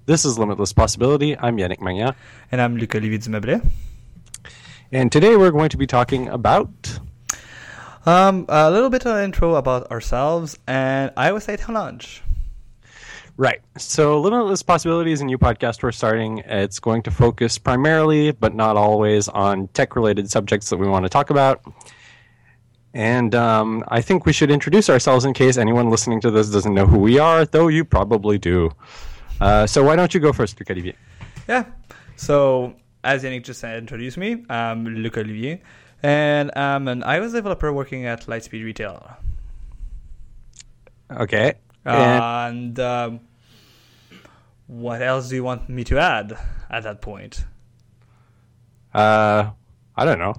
This is Limitless Possibility. I'm Yannick Magnan. And I'm Luc-Olivier Dumeblet. And today we're going to be talking about... a little bit of intro about ourselves and iOS 8 launch. Right. So Limitless Possibility is a new podcast we're starting. It's going to focus primarily, but not always, on tech-related subjects that we want to talk about. And I think we should introduce ourselves in case anyone listening to this doesn't know who we are, though you probably do. So why don't you go first, Luc-Olivier? Yeah. So, as Yannick just introduced me, I'm Luc-Olivier, and I'm an iOS developer working at Lightspeed Retail. Okay. And what else do you want me to add at that point? I don't know.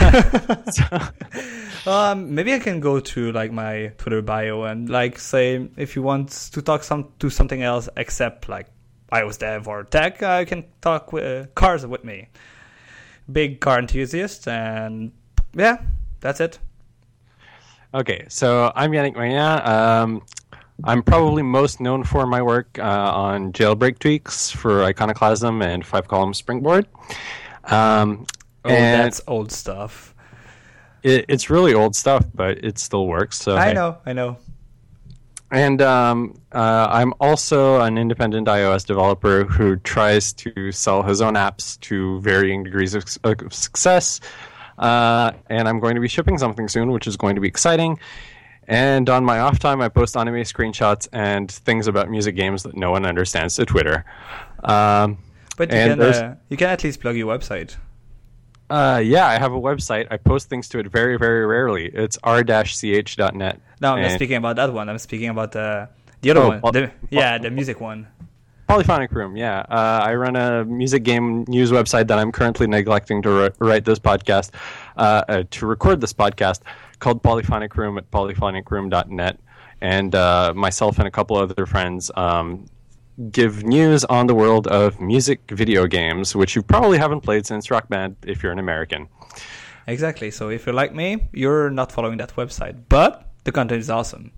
Maybe I can go to like my Twitter bio and like say if you want to talk to something else except like iOS dev or tech, I can talk with cars with me. Big car enthusiast, and yeah, that's it. Okay, so I'm Yannick Magnan. I'm probably most known for my work on jailbreak tweaks for Iconoclasm and 5-column Springboard. And that's old stuff. It's really old stuff, but it still works. So I know. And I'm also an independent iOS developer who tries to sell his own apps to varying degrees of success. And I'm going to be shipping something soon, which is going to be exciting. And on my off time, I post anime screenshots and things about music games that no one understands to Twitter. But you can at least plug your website. Yeah, I have a website. I post things to it very, very rarely. It's r-ch.net. No, I'm not speaking about that one. I'm speaking about the other one. The music one. Polyphonic Room, yeah. I run a music game news website that I'm currently neglecting to write this podcast, to record this podcast, called Polyphonic Room at polyphonicroom.net. And myself and a couple other friends give news on the world of music video games, which you probably haven't played since Rock Band if you're an American. Exactly. So if you're like me, you're not following that website. But the content is awesome.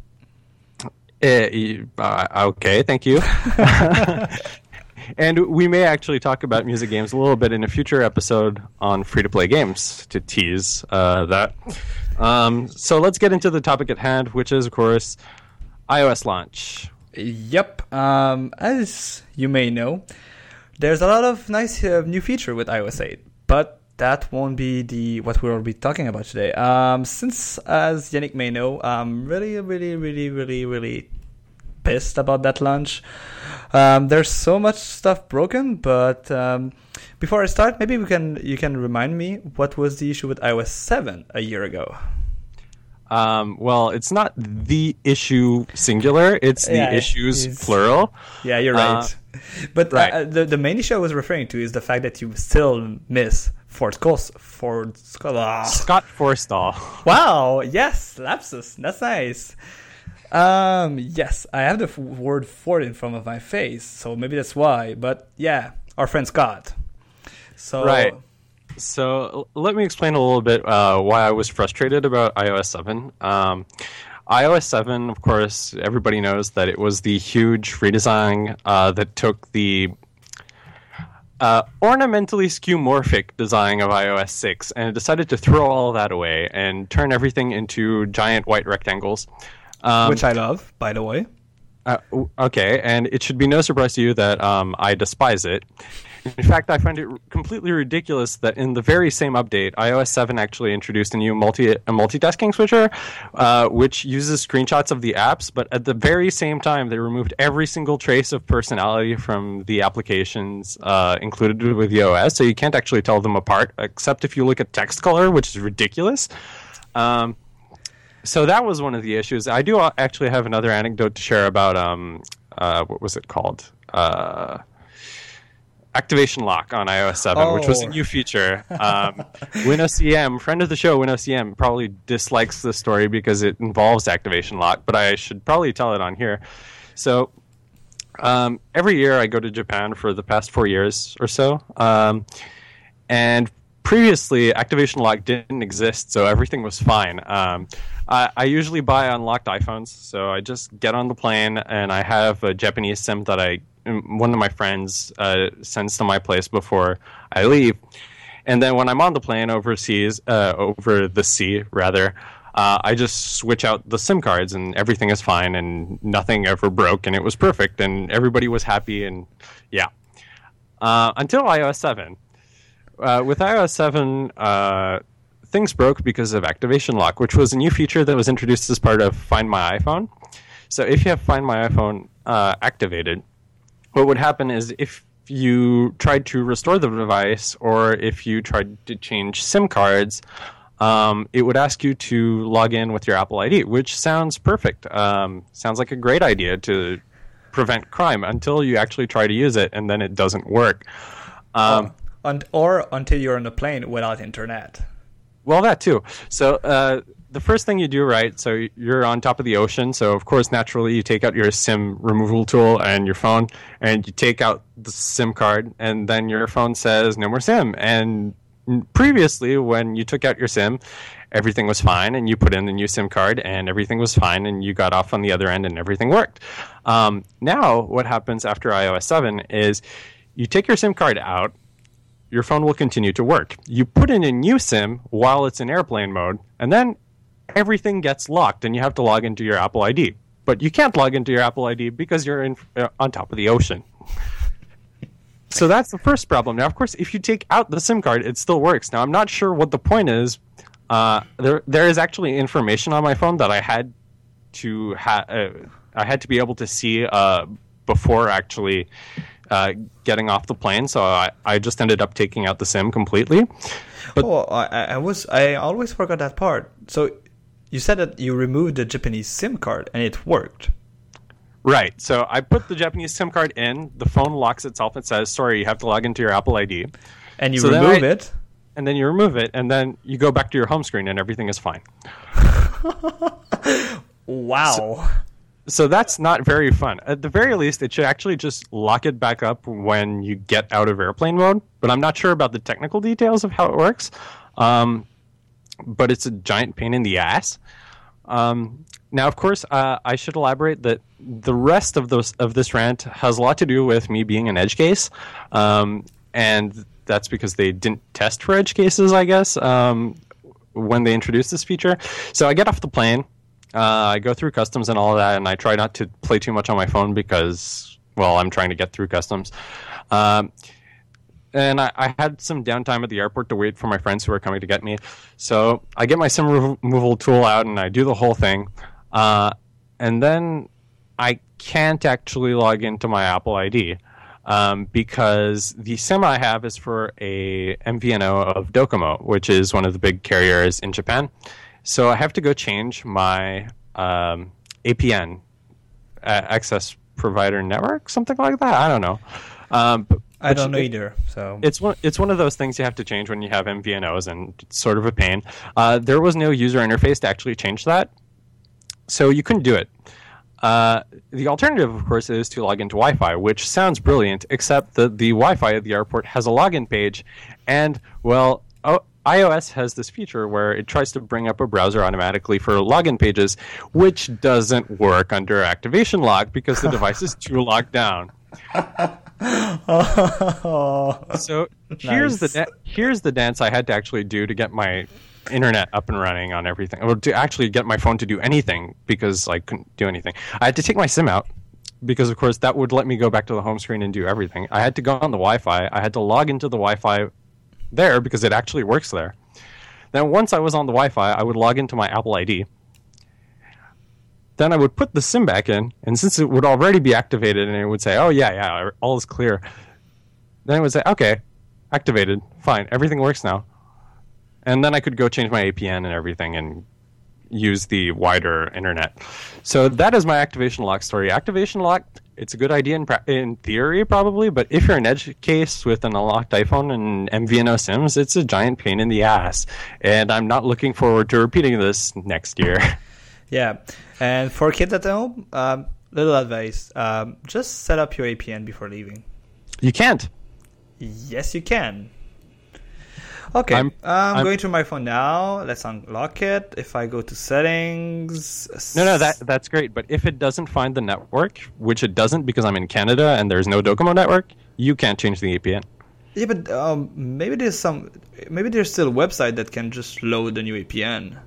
Okay, thank you. And we may actually talk about music games a little bit in a future episode on free-to-play games to tease that. So let's get into the topic at hand, which is, of course, iOS launch. Yep. As you may know, there's a lot of nice new feature with iOS 8, but that won't be what we'll be talking about today. Since, as Yannick may know, I'm really pissed about that launch. There's so much stuff broken, but before I start, maybe you can remind me what was the issue with iOS 7 a year ago. Well, it's not the issue singular; it's the issues plural. Yeah, you're right. But right. The main issue I was referring to is the fact that you still miss Scott Forstall. Wow! Yes, lapsus. That's nice. Yes, I have the word "Ford" in front of my face, so maybe that's why. But yeah, our friend Scott. So right. So let me explain a little bit why I was frustrated about iOS 7. iOS 7, of course, everybody knows that it was the huge redesign that took the ornamentally skeuomorphic design of iOS 6 and it decided to throw all that away and turn everything into giant white rectangles. Which I love, by the way. Okay, and it should be no surprise to you that I despise it. In fact, I find it completely ridiculous that in the very same update, iOS 7 actually introduced a new multitasking switcher, which uses screenshots of the apps, but at the very same time, they removed every single trace of personality from the applications included with the OS, so you can't actually tell them apart, except if you look at text color, which is ridiculous. So that was one of the issues. I do actually have another anecdote to share about, what was it called? Activation lock on iOS 7, which was a new feature. WinOCM, friend of the show, WinOCM, probably dislikes this story because it involves activation lock, but I should probably tell it on here. So every year I go to Japan for the past 4 years or so, and previously activation lock didn't exist, so everything was fine. I usually buy unlocked iPhones, so I just get on the plane and I have a Japanese SIM that I one of my friends sends to my place before I leave. And then when I'm on the plane overseas, over the sea, rather, I just switch out the SIM cards and everything is fine and nothing ever broke and it was perfect and everybody was happy and yeah. Until iOS 7. With iOS 7, things broke because of activation lock, which was a new feature that was introduced as part of Find My iPhone. So if you have Find My iPhone activated, what would happen is if you tried to restore the device or if you tried to change SIM cards, it would ask you to log in with your Apple ID, which sounds perfect. Sounds like a great idea to prevent crime until you actually try to use it, and then it doesn't work. Or until you're on a plane without internet. Well, that too. So the first thing you do, right, so you're on top of the ocean, so of course, naturally, you take out your SIM removal tool and your phone, and you take out the SIM card, and then your phone says, no more SIM. And previously, when you took out your SIM, everything was fine, and you put in the new SIM card, and everything was fine, and you got off on the other end, and everything worked. Now, what happens after iOS 7 is you take your SIM card out, your phone will continue to work. You put in a new SIM while it's in airplane mode, and then everything gets locked, and you have to log into your Apple ID. But you can't log into your Apple ID because you're on top of the ocean. So that's the first problem. Now, of course, if you take out the SIM card, it still works. Now, I'm not sure what the point is. There is actually information on my phone that I had to be able to see before actually getting off the plane. So I just ended up taking out the SIM completely. But I always forgot that part. So you said that you removed the Japanese SIM card and it worked. Right. So I put the Japanese SIM card in. The phone locks itself and says, sorry, you have to log into your Apple ID. And you remove it. And then you remove it. And then you go back to your home screen and everything is fine. Wow. So that's not very fun. At the very least, it should actually just lock it back up when you get out of airplane mode. But I'm not sure about the technical details of how it works. But it's a giant pain in the ass. Now, of course, I should elaborate that the rest of this rant has a lot to do with me being an edge case. And that's because they didn't test for edge cases, I guess, when they introduced this feature. So I get off the plane. I go through customs and all of that, and I try not to play too much on my phone because, well, I'm trying to get through customs. And I had some downtime at the airport to wait for my friends who were coming to get me. So I get my SIM removal tool out, and I do the whole thing. And then I can't actually log into my Apple ID because the SIM I have is for a MVNO of Docomo, which is one of the big carriers in Japan. So I have to go change my APN, Access Provider Network, something like that. I don't know. I don't know either. So it's one of those things you have to change when you have MVNOs, and it's sort of a pain. There was no user interface to actually change that, so you couldn't do it. The alternative, of course, is to log into Wi-Fi, which sounds brilliant, except that the Wi-Fi at the airport has a login page, and, well, iOS has this feature where it tries to bring up a browser automatically for login pages, which doesn't work under activation lock because the device is too locked down. So here's the dance I had to actually do to get my internet up and running on everything, or to actually get my phone to do anything, because I couldn't do anything. I had to take my SIM out because, of course, that would let me go back to the home screen and do everything. I had to go on the Wi-Fi. I had to log into the Wi-Fi there because it actually works there. Then once I was on the Wi-Fi, I would log into my Apple ID. Then I would put the SIM back in, and since it would already be activated and it would say, oh, yeah, all is clear, then it would say, okay, activated, fine, everything works now. And then I could go change my APN and everything and use the wider internet. So that is my activation lock story. Activation lock, it's a good idea in theory, probably, but if you're an edge case with an unlocked iPhone and MVNO SIMs, it's a giant pain in the ass. And I'm not looking forward to repeating this next year. Yeah, and for kids at home, little advice, just set up your APN before leaving. You can't. Yes, you can. Okay, I'm I'm going to my phone now. Let's unlock it. If I go to settings, no, that's great. But if it doesn't find the network, which it doesn't because I'm in Canada and there's no Docomo network, you can't change the APN. yeah, but maybe there's still a website that can just load the new APN.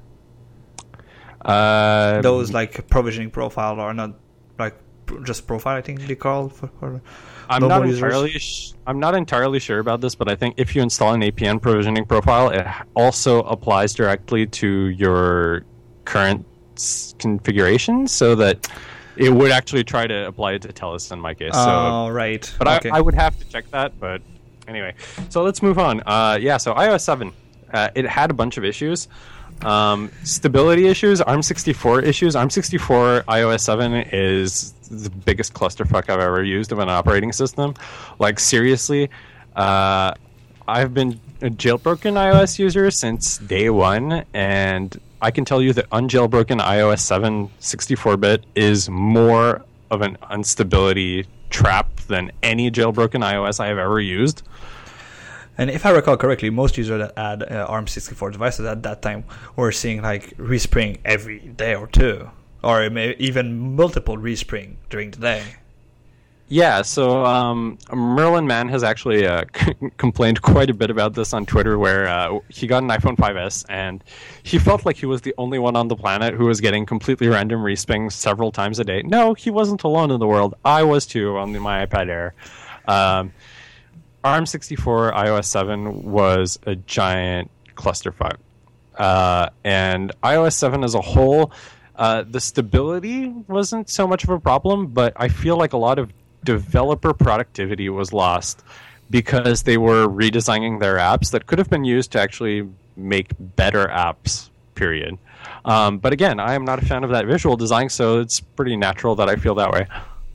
Those like provisioning profile or not like just profile, I think they call for I'm not entirely sure about this, but I think if you install an APN provisioning profile, it also applies directly to your current configuration, so that it would actually try to apply it to Telus in my case. Oh, right. But okay. I would have to check that. But anyway, so let's move on. So iOS 7, it had a bunch of issues. Stability issues, ARM64 issues. ARM64 iOS 7 is the biggest clusterfuck I've ever used of an operating system. Like, seriously, I've been a jailbroken iOS user since day one, and I can tell you that unjailbroken iOS 7 64-bit is more of an instability trap than any jailbroken iOS I have ever used. And if I recall correctly, most users that had ARM64 devices at that time were seeing like respring every day or two, or maybe even multiple respring during the day. Yeah, so Merlin Mann has actually complained quite a bit about this on Twitter, where he got an iPhone 5S, and he felt like he was the only one on the planet who was getting completely random respings several times a day. No, he wasn't alone in the world. I was too on my iPad Air. ARM64 iOS 7 was a giant clusterfuck. And iOS 7 as a whole, the stability wasn't so much of a problem, but I feel like a lot of developer productivity was lost because they were redesigning their apps that could have been used to actually make better apps, period. But again, I am not a fan of that visual design, so it's pretty natural that I feel that way.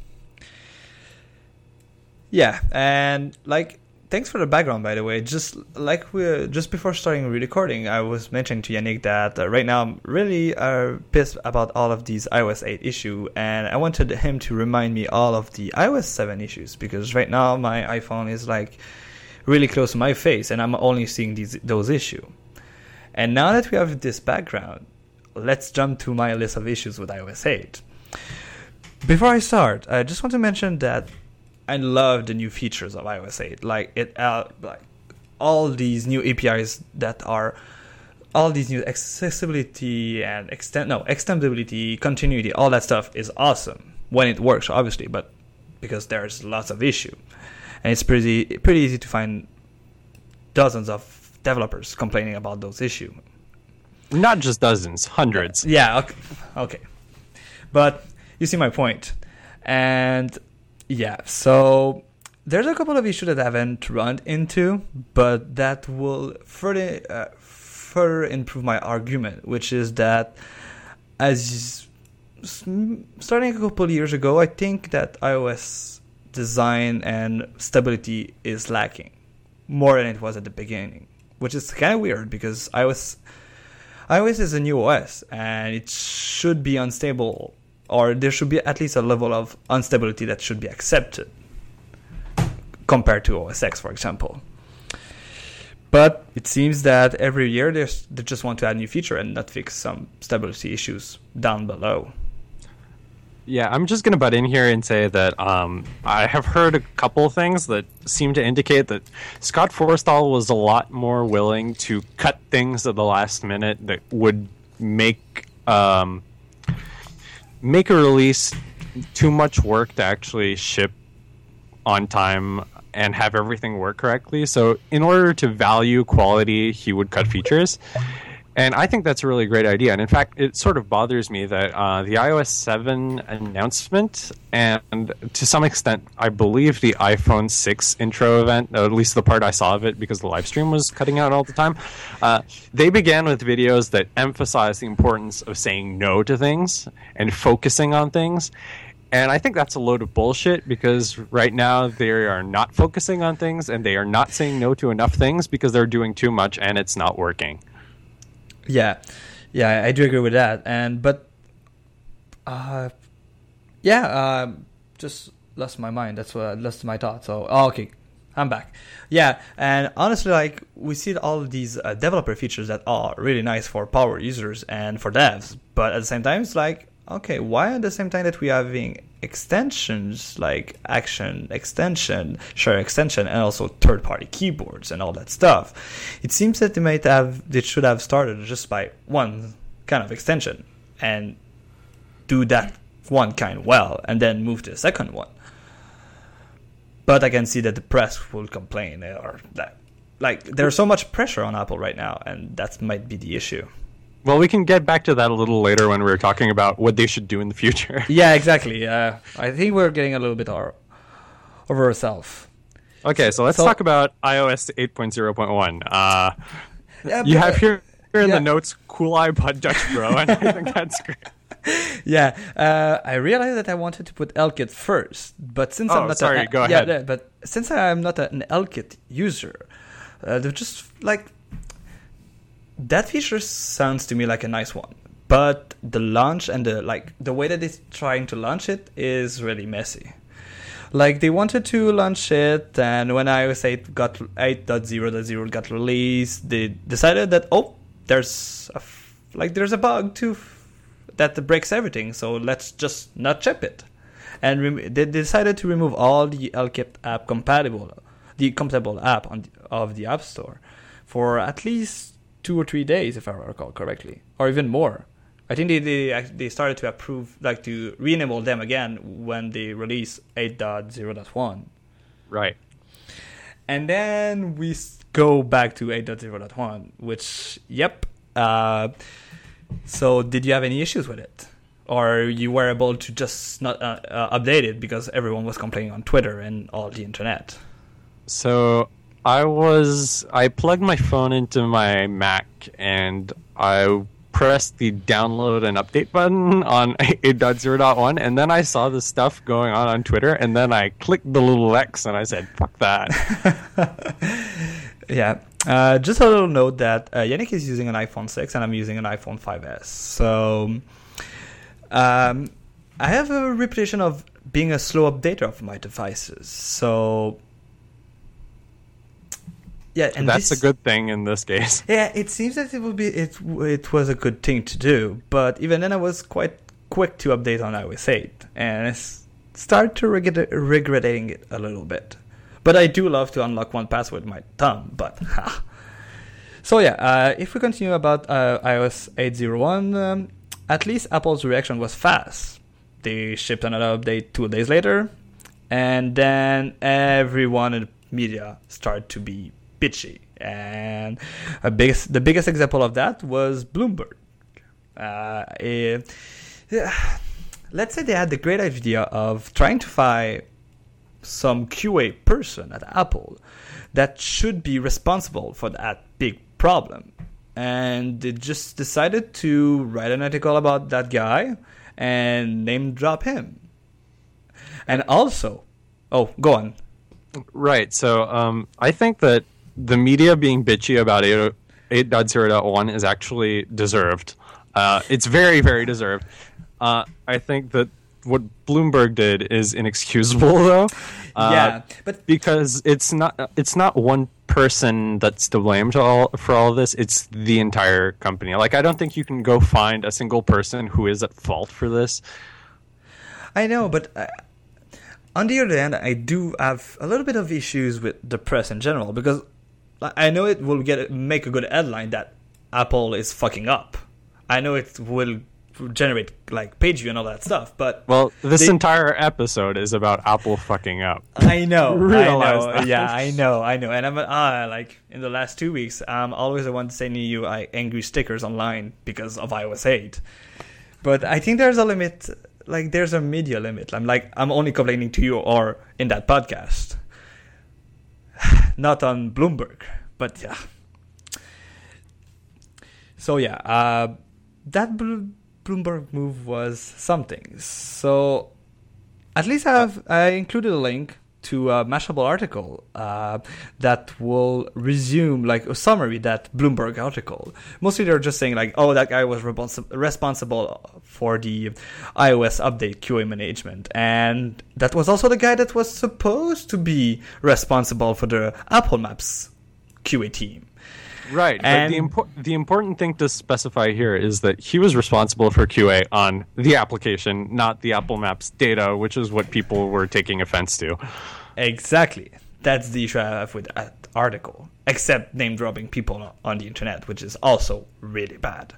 Yeah, and like, thanks for the background, by the way. Just before starting recording, I was mentioning to Yannick that right now I'm really pissed about all of these iOS 8 issues, and I wanted him to remind me all of the iOS 7 issues, because right now my iPhone is like really close to my face, and I'm only seeing those issues. And now that we have this background, let's jump to my list of issues with iOS 8. Before I start, I just want to mention that I love the new features of iOS 8. Like all these new APIs that are, all these new accessibility and extendability, continuity, all that stuff is awesome when it works, obviously, but because there's lots of issue, and it's pretty easy to find dozens of developers complaining about those issues. Not just dozens, hundreds. Yeah, okay. But you see my point. And yeah, so there's a couple of issues that I haven't run into, but that will further improve my argument, which is that starting a couple of years ago, I think that iOS design and stability is lacking more than it was at the beginning, which is kind of weird because iOS is a new OS and it should be unstable, or there should be at least a level of instability that should be accepted compared to OS X, for example. But it seems that every year they just want to add new feature and not fix some stability issues down below. Yeah, I'm just going to butt in here and say that I have heard a couple things that seem to indicate that Scott Forstall was a lot more willing to cut things at the last minute that would make a release too much work to actually ship on time and have everything work correctly. So in order to value quality, he would cut features. And I think that's a really great idea. And in fact, it sort of bothers me that the iOS 7 announcement, and to some extent, I believe the iPhone 6 intro event, at least the part I saw of it because the live stream was cutting out all the time, they began with videos that emphasize the importance of saying no to things and focusing on things. And I think that's a load of bullshit, because right now they are not focusing on things and they are not saying no to enough things because they're doing too much and it's not working. Yeah, I do agree with that. Just lost my mind. That's my thought. So, okay, I'm back. Yeah, and honestly, like we see all of these developer features that are really nice for power users and for devs, but at the same time, it's like, okay, why at the same time that we are having extensions like Action Extension, Share Extension, and also third-party keyboards and all that stuff? It seems that they should have started just by one kind of extension and do that one kind well, and then move to the second one. But I can see that the press will complain, or that, like, there's so much pressure on Apple right now, and that might be the issue. Well, we can get back to that a little later when we're talking about what they should do in the future. Yeah, exactly. I think we're getting a little bit over ourselves. Okay, so let's talk about iOS 8.0.1. You have here in the notes Cool iPod Touch Pro, and I think that's great. Yeah, I realized that I wanted to put LKit first, but since I'm not go ahead. Yeah, but since I'm not an LKit user, they're just like that feature sounds to me like a nice one, but the launch and the way that it's trying to launch it is really messy. Like they wanted to launch it, and when iOS 8.0.0 got released, they decided that there's a bug that breaks everything, so let's just not ship it. And they decided to remove all the LKit app compatible app of the App Store for at least 2 or 3 days, if I recall correctly, or even more. I think they started to approve, like to re-enable them again when they release 8.0.1. Right. And then we go back to 8.0.1, which, yep. So did you have any issues with it? Or you were able to just not update it because everyone was complaining on Twitter and all the internet? So I plugged my phone into my Mac and I pressed the download and update button on 8.0.1, and then I saw this stuff going on Twitter, and then I clicked the little X and I said, fuck that. Yeah. Just a little note that Yannick is using an iPhone 6 and I'm using an iPhone 5S. So I have a reputation of being a slow updater of my devices. So yeah, and that's a good thing in this case. Yeah, it seems that it was a good thing to do, but even then I was quite quick to update on iOS 8 and I started to regretting it a little bit. But I do love to unlock 1Password with my thumb, but So yeah, if we continue about iOS 8.0.1, at least Apple's reaction was fast. They shipped another update 2 days later, and then everyone in the media started to be bitchy. And the biggest example of that was Bloomberg. Let's say they had the great idea of trying to find some QA person at Apple that should be responsible for that big problem, and they just decided to write an article about that guy and name drop him. And also, go on. Right. So I think that the media being bitchy about 8.0.1 is actually deserved. It's very, very deserved. I think that what Bloomberg did is inexcusable, though. Yeah, but because it's not one person that's to blame for all of this. It's the entire company. Like, I don't think you can go find a single person who is at fault for this. I know, but on the other hand, I do have a little bit of issues with the press in general, because I know it will make a good headline that Apple is fucking up. I know it will generate like page view and all that stuff, but this entire episode is about Apple fucking up. I know. That. Yeah, I know. And I'm like in the last 2 weeks, I'm always the one sending you angry stickers online because of iOS 8. But I think there's a limit. Like there's a media limit. I'm only complaining to you or in that podcast, not on Bloomberg. But yeah. So yeah, that Bloomberg move was something. So at least I included a link to a Mashable article that will resume like a summary that Bloomberg article. Mostly they're just saying like, oh, that guy was responsible for the iOS update QA management, and that was also the guy that was supposed to be responsible for the Apple Maps QA team. Right, and but the important thing to specify here is that he was responsible for QA on the application, not the Apple Maps data, which is what people were taking offense to. Exactly. That's the issue I have with that article, except name-dropping people on the internet, which is also really bad.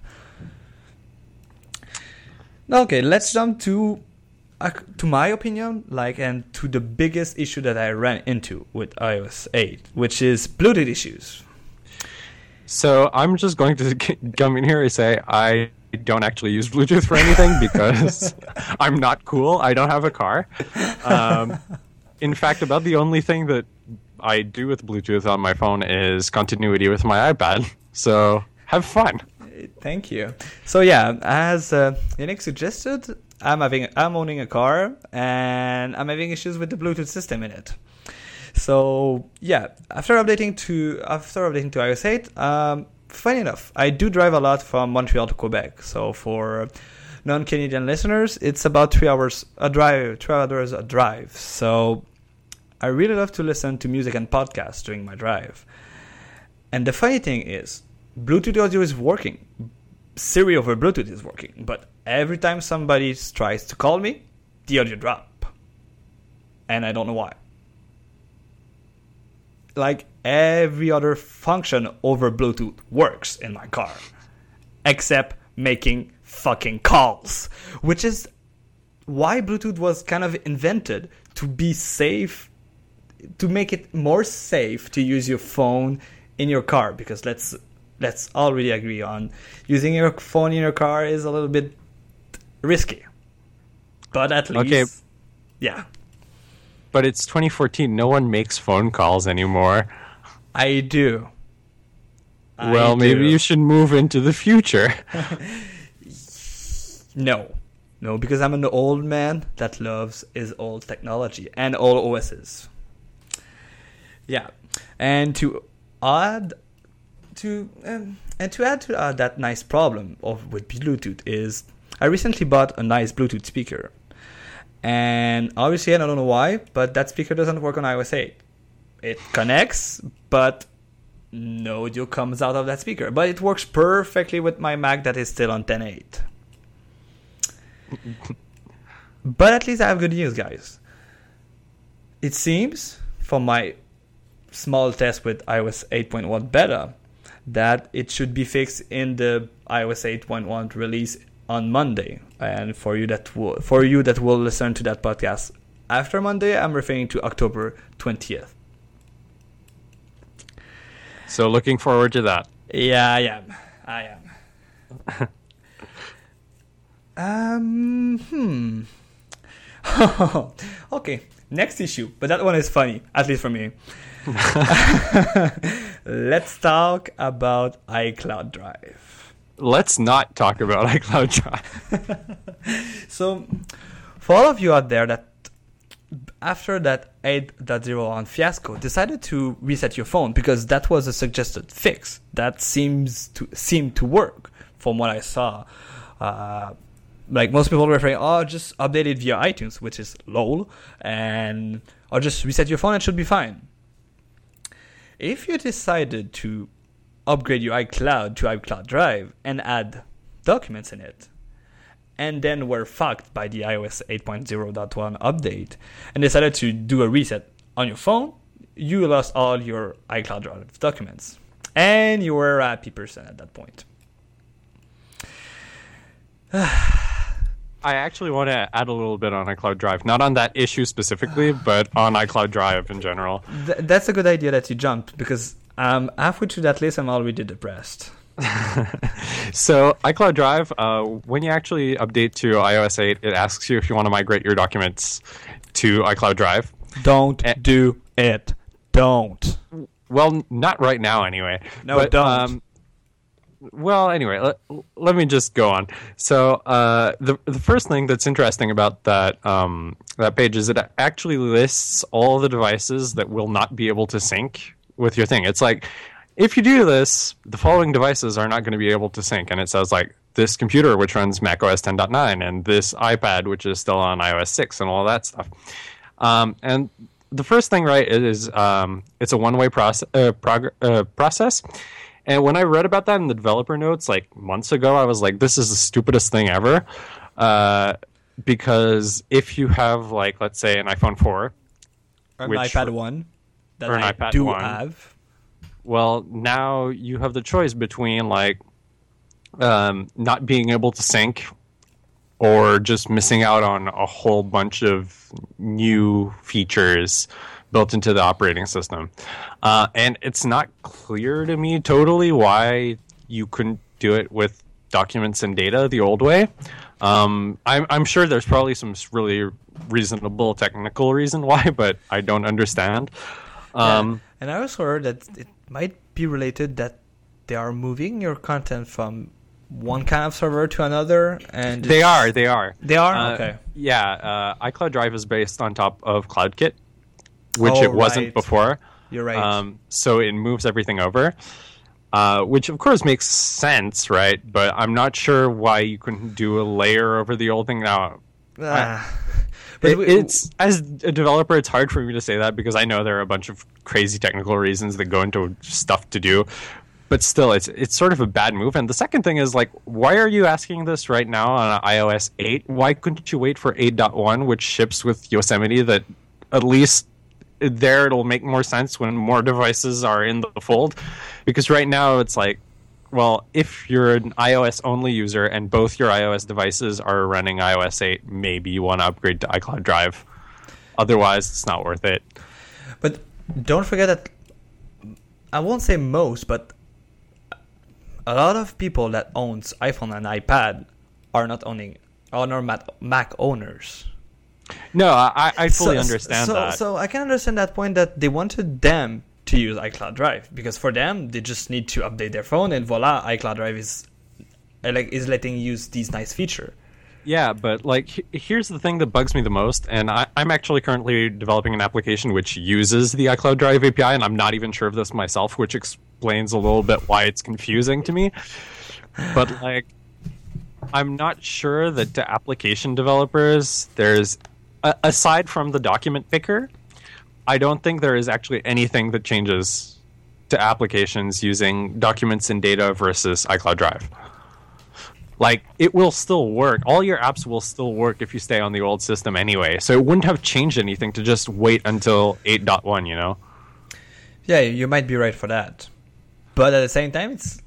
Okay, let's jump to my opinion, and to the biggest issue that I ran into with iOS 8, which is Bluetooth issues. So I'm just going to come in here and say I don't actually use Bluetooth for anything because I'm not cool. I don't have a car. In fact, about the only thing that I do with Bluetooth on my phone is continuity with my iPad. So have fun. Thank you. So yeah, as Yannick suggested, I'm owning a car and I'm having issues with the Bluetooth system in it. So yeah, after updating to iOS 8, funny enough, I do drive a lot from Montreal to Quebec. So for non-Canadian listeners, it's about 3 hours a drive. So I really love to listen to music and podcasts during my drive. And the funny thing is, Bluetooth audio is working. Siri over Bluetooth is working. But every time somebody tries to call me, the audio drop. And I don't know why. Like every other function over Bluetooth works in my car, except making fucking calls, which is why Bluetooth was kind of invented, to be safe, to make it more safe to use your phone in your car, because let's already agree on using your phone in your car is a little bit risky. But at least, yeah. But it's 2014. No one makes phone calls anymore. I do. Well, maybe you should move into the future. No, because I'm an old man that loves his old technology and all OSs. Yeah, and to add to that nice problem with Bluetooth is I recently bought a nice Bluetooth speaker. And obviously, I don't know why, but that speaker doesn't work on iOS 8. It connects, but no audio comes out of that speaker. But it works perfectly with my Mac that is still on 10.8. But at least I have good news, guys. It seems, from my small test with iOS 8.1 beta, that it should be fixed in the iOS 8.1 release on Monday. And for you that will listen to that podcast after Monday, I'm referring to October 20th. So looking forward to that. Yeah, I am. Okay, next issue, but that one is funny, at least for me. Let's talk about iCloud Drive. Let's not talk about iCloud Drive. So, for all of you out there that after that 8.0 fiasco decided to reset your phone because that was a suggested fix that seemed to work from what I saw. Like most people were saying, oh, just update it via iTunes, which is lol, or just reset your phone, it should be fine. If you decided to upgrade your iCloud to iCloud Drive and add documents in it, and then were fucked by the iOS 8.0.1 update and decided to do a reset on your phone, you lost all your iCloud Drive documents. And you were a happy person at that point. I actually want to add a little bit on iCloud Drive. Not on that issue specifically, but on iCloud Drive in general. That's a good idea that you jumped, because halfway through that list, I'm already depressed. So iCloud Drive, when you actually update to iOS 8, it asks you if you want to migrate your documents to iCloud Drive. Don't do it. Don't. Well, not right now anyway. No, don't. Well, anyway, let me just go on. So the first thing that's interesting about that page is it actually lists all the devices that will not be able to sync with your thing. It's like, if you do this, the following devices are not going to be able to sync. And it says like this computer, which runs macOS 10.9, and this iPad, which is still on iOS 6, and all that stuff. And the first thing, right, is it's a one-way process. And when I read about that in the developer notes like months ago, I was like, this is the stupidest thing ever. Because if you have, like, let's say an iPhone 4. Or an iPad 1 that I iPad do 1, have. Well, now you have the choice between, like, not being able to sync or just missing out on a whole bunch of new features built into the operating system. And it's not clear to me totally why you couldn't do it with documents and data the old way. I'm sure there's probably some really reasonable technical reason why, but I don't understand. And I also heard that it might be related that they are moving your content from one kind of server to another, and They are. Okay. Yeah, iCloud Drive is based on top of CloudKit, which Oh, it wasn't right. before. You're right. So it moves everything over, which of course makes sense, right? But I'm not sure why you couldn't do a layer over the old thing now. It's as a developer, it's hard for me to say that because I know there are a bunch of crazy technical reasons that go into stuff to do. But still, it's sort of a bad move. And the second thing is, like, why are you asking this right now on iOS 8? Why couldn't you wait for 8.1, which ships with Yosemite, that at least there it'll make more sense when more devices are in the fold? Because right now it's like, well, if you're an iOS-only user and both your iOS devices are running iOS 8, maybe you want to upgrade to iCloud Drive. Otherwise, it's not worth it. But don't forget that, I won't say most, but a lot of people that owns iPhone and iPad are not Mac owners. No, I fully understand that. So I can understand that point that they wanted them to use iCloud Drive, because for them they just need to update their phone and voila, iCloud Drive is letting you use these nice feature. Yeah, but like here's the thing that bugs me the most, and I'm actually currently developing an application which uses the iCloud Drive API, and I'm not even sure of this myself, which explains a little bit why it's confusing to me. But like, I'm not sure that to application developers, there's aside from the document picker, I don't think there is actually anything that changes to applications using documents and data versus iCloud Drive. Like, it will still work. All your apps will still work if you stay on the old system anyway. So it wouldn't have changed anything to just wait until 8.1, you know? Yeah, you might be right for that. But at the same time, it's...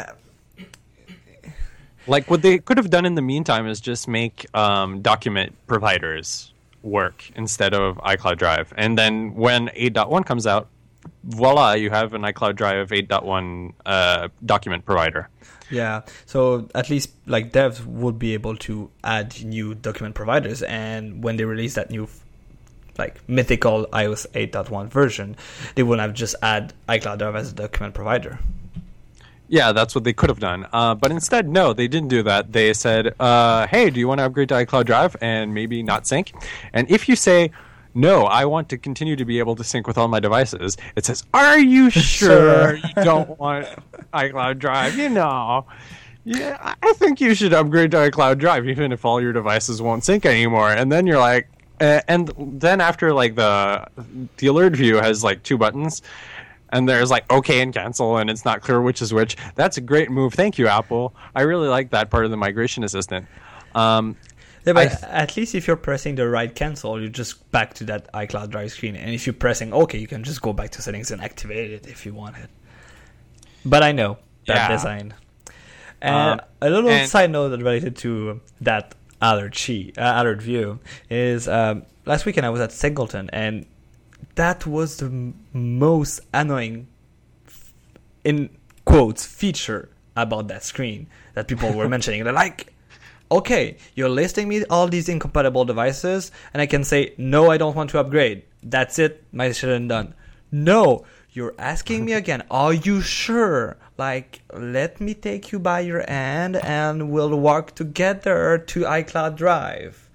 Like, what they could have done in the meantime is just make document providers work instead of iCloud Drive. And then when 8.1 comes out, voila, you have an iCloud Drive 8.1 document provider. Yeah, so at least like devs would be able to add new document providers, and when they release that new like mythical iOS 8.1 version, they will have just add iCloud Drive as a document provider. Yeah, that's what they could have done. But instead, no, they didn't do that. They said, hey, do you want to upgrade to iCloud Drive and maybe not sync? And if you say, no, I want to continue to be able to sync with all my devices, it says, are you sure you don't want iCloud Drive? You know, yeah, I think you should upgrade to iCloud Drive even if all your devices won't sync anymore. And then you're like, and then after like the alert view has like two buttons, and there's like OK and cancel, and it's not clear which is which. That's a great move. Thank you, Apple. I really like that part of the migration assistant. Yeah, but at least if you're pressing the right cancel, you're just back to that iCloud Drive screen. And if you're pressing OK, you can just go back to settings and activate it if you want it. But I know that design. And a little side note related to that alert view is last weekend I was at Singleton, and that was the most annoying, in quotes, feature about that screen that people were mentioning. They're like, okay, you're listing me all these incompatible devices, and I can say, no, I don't want to upgrade. That's it, my mission done. No, you're asking me again, are you sure? like, let me take you by your hand and we'll walk together to iCloud Drive.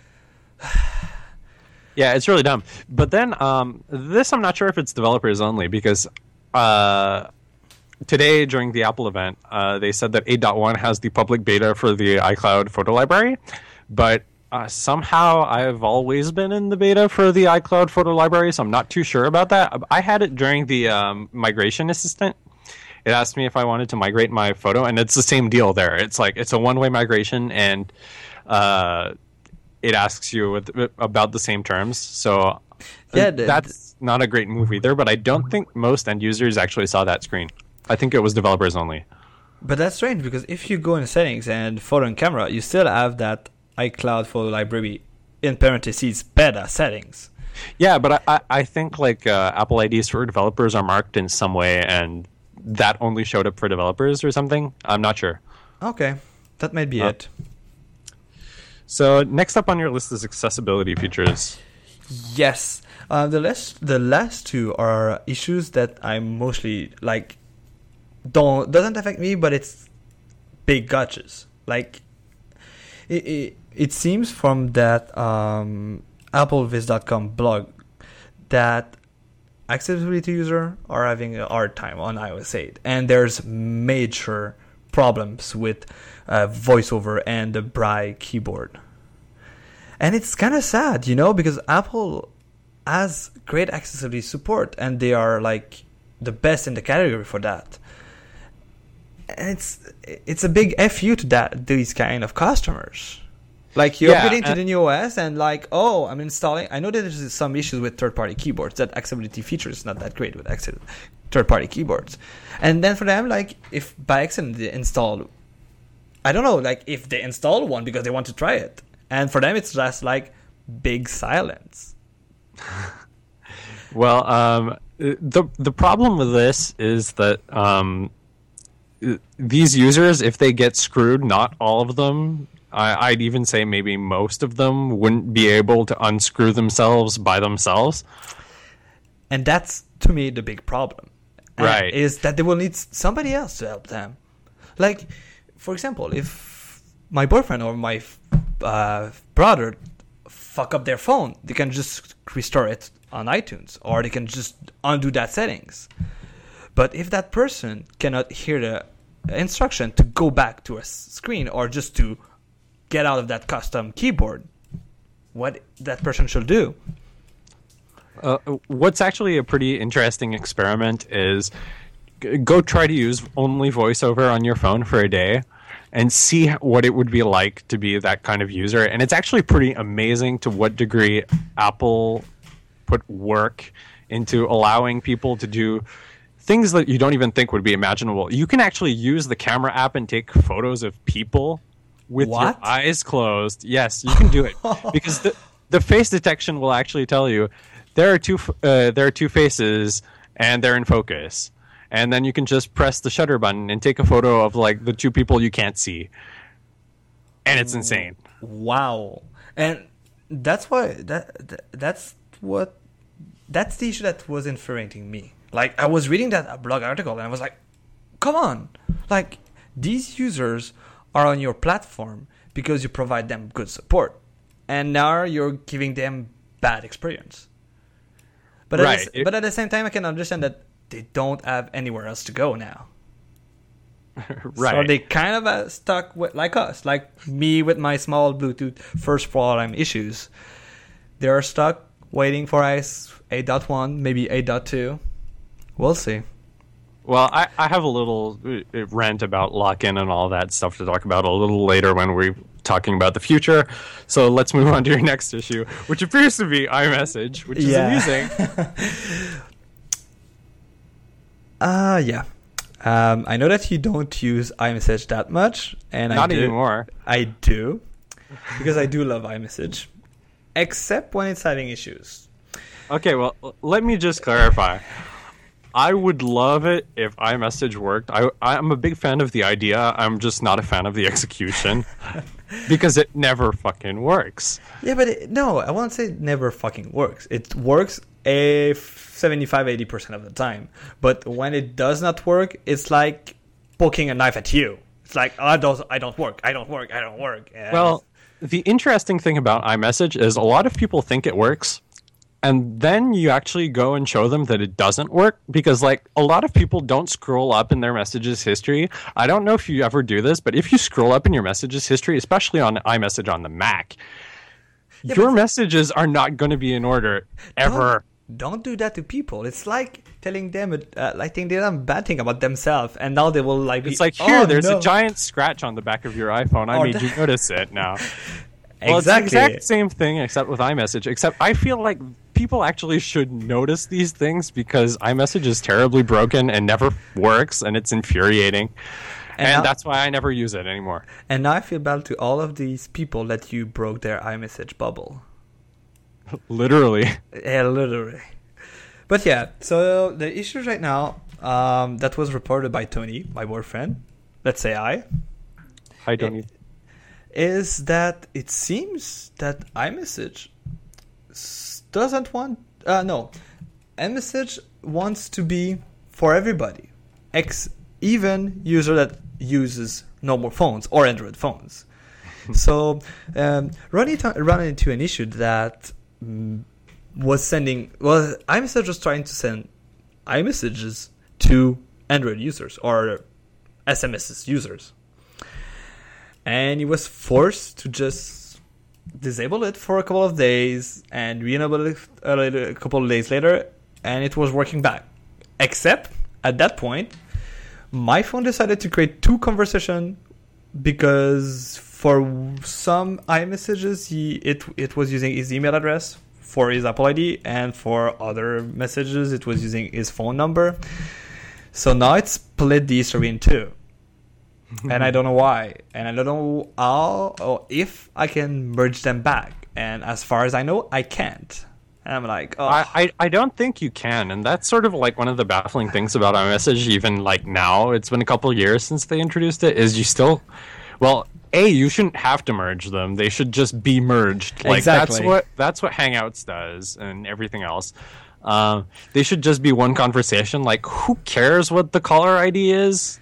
Yeah, it's really dumb. But then this, I'm not sure if it's developers only, because today during the Apple event, they said that 8.1 has the public beta for the iCloud photo library, but somehow I've always been in the beta for the iCloud photo library, so I'm not too sure about that. I had it during the migration assistant. It asked me if I wanted to migrate my photo, and it's the same deal there. It's like it's a one-way migration, and it asks you about the same terms. So that's not a great move either, but I don't think most end users actually saw that screen. I think it was developers only. But that's strange, because if you go in settings and photo and camera, you still have that iCloud photo library in parentheses beta settings. Yeah, but I think like Apple IDs for developers are marked in some way, and that only showed up for developers or something. I'm not sure. Okay, that might be it. So next up on your list is accessibility features. Yes, the last two are issues that I mostly like. Doesn't affect me, but it's big gotchas. Like it seems from that applevis.com blog that accessibility users are having a hard time on iOS 8, and there's major problems with VoiceOver and the Braille keyboard. And it's kind of sad, because Apple has great accessibility support, and they are like the best in the category for that. And it's a big FU to these kind of customers. Like, you're upgrading to the new OS and like, oh, I'm installing. I know that there's some issues with third-party keyboards. That accessibility feature is not that great with third-party keyboards. And then for them, like, if by accident they install, I don't know, like if they install one because they want to try it, and for them it's just like big silence. Well, the problem with this is that these users, if they get screwed, not all of them, I'd even say maybe most of them wouldn't be able to unscrew themselves by themselves. And that's, to me, the big problem. Right. Is that they will need somebody else to help them. Like, for example, if my boyfriend or my brother fuck up their phone, they can just restore it on iTunes, or they can just undo that settings. But if that person cannot hear the instruction to go back to a screen or just to get out of that custom keyboard, what that person should do. What's actually a pretty interesting experiment is go try to use only VoiceOver on your phone for a day and see what it would be like to be that kind of user. And it's actually pretty amazing to what degree Apple put work into allowing people to do things that you don't even think would be imaginable. You can actually use the camera app and take photos of people with your eyes closed. Yes, you can do it because the face detection will actually tell you there are two faces and they're in focus, and then you can just press the shutter button and take a photo of like the two people you can't see, and it's insane. Wow! And that's why that's the issue that was infuriating me. Like, I was reading that blog article and I was like, come on, like, these users are on your platform because you provide them good support, and now you're giving them bad experience. But at the same time, I can understand that they don't have anywhere else to go now. Right. So they kind of stuck with, like us, like me with my small Bluetooth first problem issues. They are stuck waiting for iOS 8.1, maybe 8.2. We'll see. Well, I have a little rant about lock-in and all that stuff to talk about a little later when we're talking about the future. So let's move on to your next issue, which appears to be iMessage, which is amusing. I know that you don't use iMessage that much, and not anymore. I do, because I do love iMessage, except when it's having issues. Okay, well, let me just clarify. I would love it if iMessage worked. I'm a big fan of the idea. I'm just not a fan of the execution because it never fucking works. Yeah, but no, I won't say it never fucking works. It works a 75-80% of the time. But when it does not work, it's like poking a knife at you. It's like, I don't work. And well, the interesting thing about iMessage is a lot of people think it works, and then you actually go and show them that it doesn't work, because like a lot of people don't scroll up in their messages history. I don't know if you ever do this, but if you scroll up in your messages history, especially on iMessage on the Mac, your messages are not going to be in order ever. Don't do that to people. It's like telling them a bad thing about themselves, and now they will like. It's like, here, there's a giant scratch on the back of your iPhone. I made you notice it now. Well, Exactly. it's the exact same thing, except with iMessage. Except I feel like people actually should notice these things, because iMessage is terribly broken and never works, and it's infuriating. And that's why I never use it anymore. And now I feel bad to all of these people that you broke their iMessage bubble. Literally. Yeah, literally. But yeah, so the issues right now, that was reported by Tony, my boyfriend, let's say I don't even... is that it seems that iMessage doesn't want... iMessage wants to be for everybody, even user that uses normal phones or Android phones. So run into an issue that was sending... Well, iMessage was trying to send iMessages to Android users or SMS users. And he was forced to just disable it for a couple of days and re-enable it a couple of days later, and it was working back. Except, at that point, my phone decided to create two conversations, because for some iMessages, it was using his email address for his Apple ID, and for other messages, it was using his phone number. So now it split the history in two. And I don't know why. And I don't know how or if I can merge them back. And as far as I know, I can't. And I'm like, oh. I don't think you can. And that's sort of like one of the baffling things about iMessage, even like now. It's been a couple of years since they introduced it, is you still... Well, you shouldn't have to merge them. They should just be merged. Like, exactly. That's what Hangouts does and everything else. They should just be one conversation. Like, who cares what the caller ID is?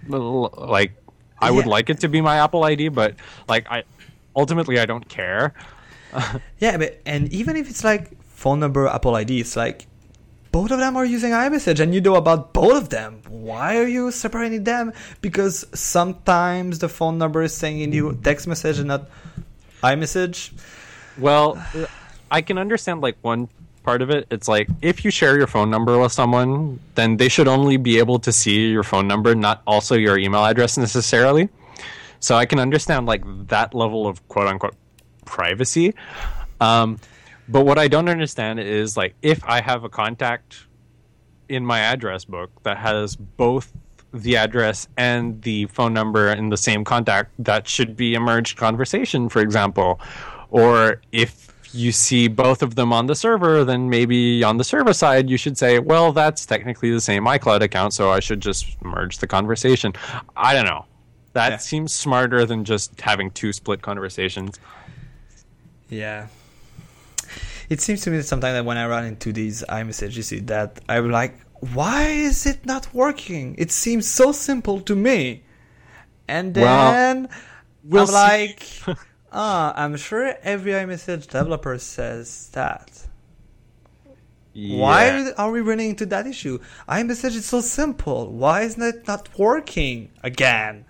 I would like it to be my Apple ID, but like ultimately I don't care. Yeah, and even if it's like phone number, Apple ID, it's like both of them are using iMessage, and you know about both of them. Why are you separating them? Because sometimes the phone number is sending you text message and not iMessage. Well, I can understand like one part of it. It's like, if you share your phone number with someone, then they should only be able to see your phone number, not also your email address necessarily. So I can understand like that level of quote unquote privacy. But what I don't understand is like, if I have a contact in my address book that has both the address and the phone number in the same contact, that should be a merged conversation, for example. Or if you see both of them on the server, then maybe on the server side you should say, well, that's technically the same iCloud account, so I should just merge the conversation. I don't know. That seems smarter than just having two split conversations. Yeah. It seems to me that sometimes that when I run into these iMessages, that I'm like, why is it not working? It seems so simple to me. And then I'm like... I'm sure every iMessage developer says that. Yeah. Why are we running into that issue? iMessage is so simple. Why isn't it not working again?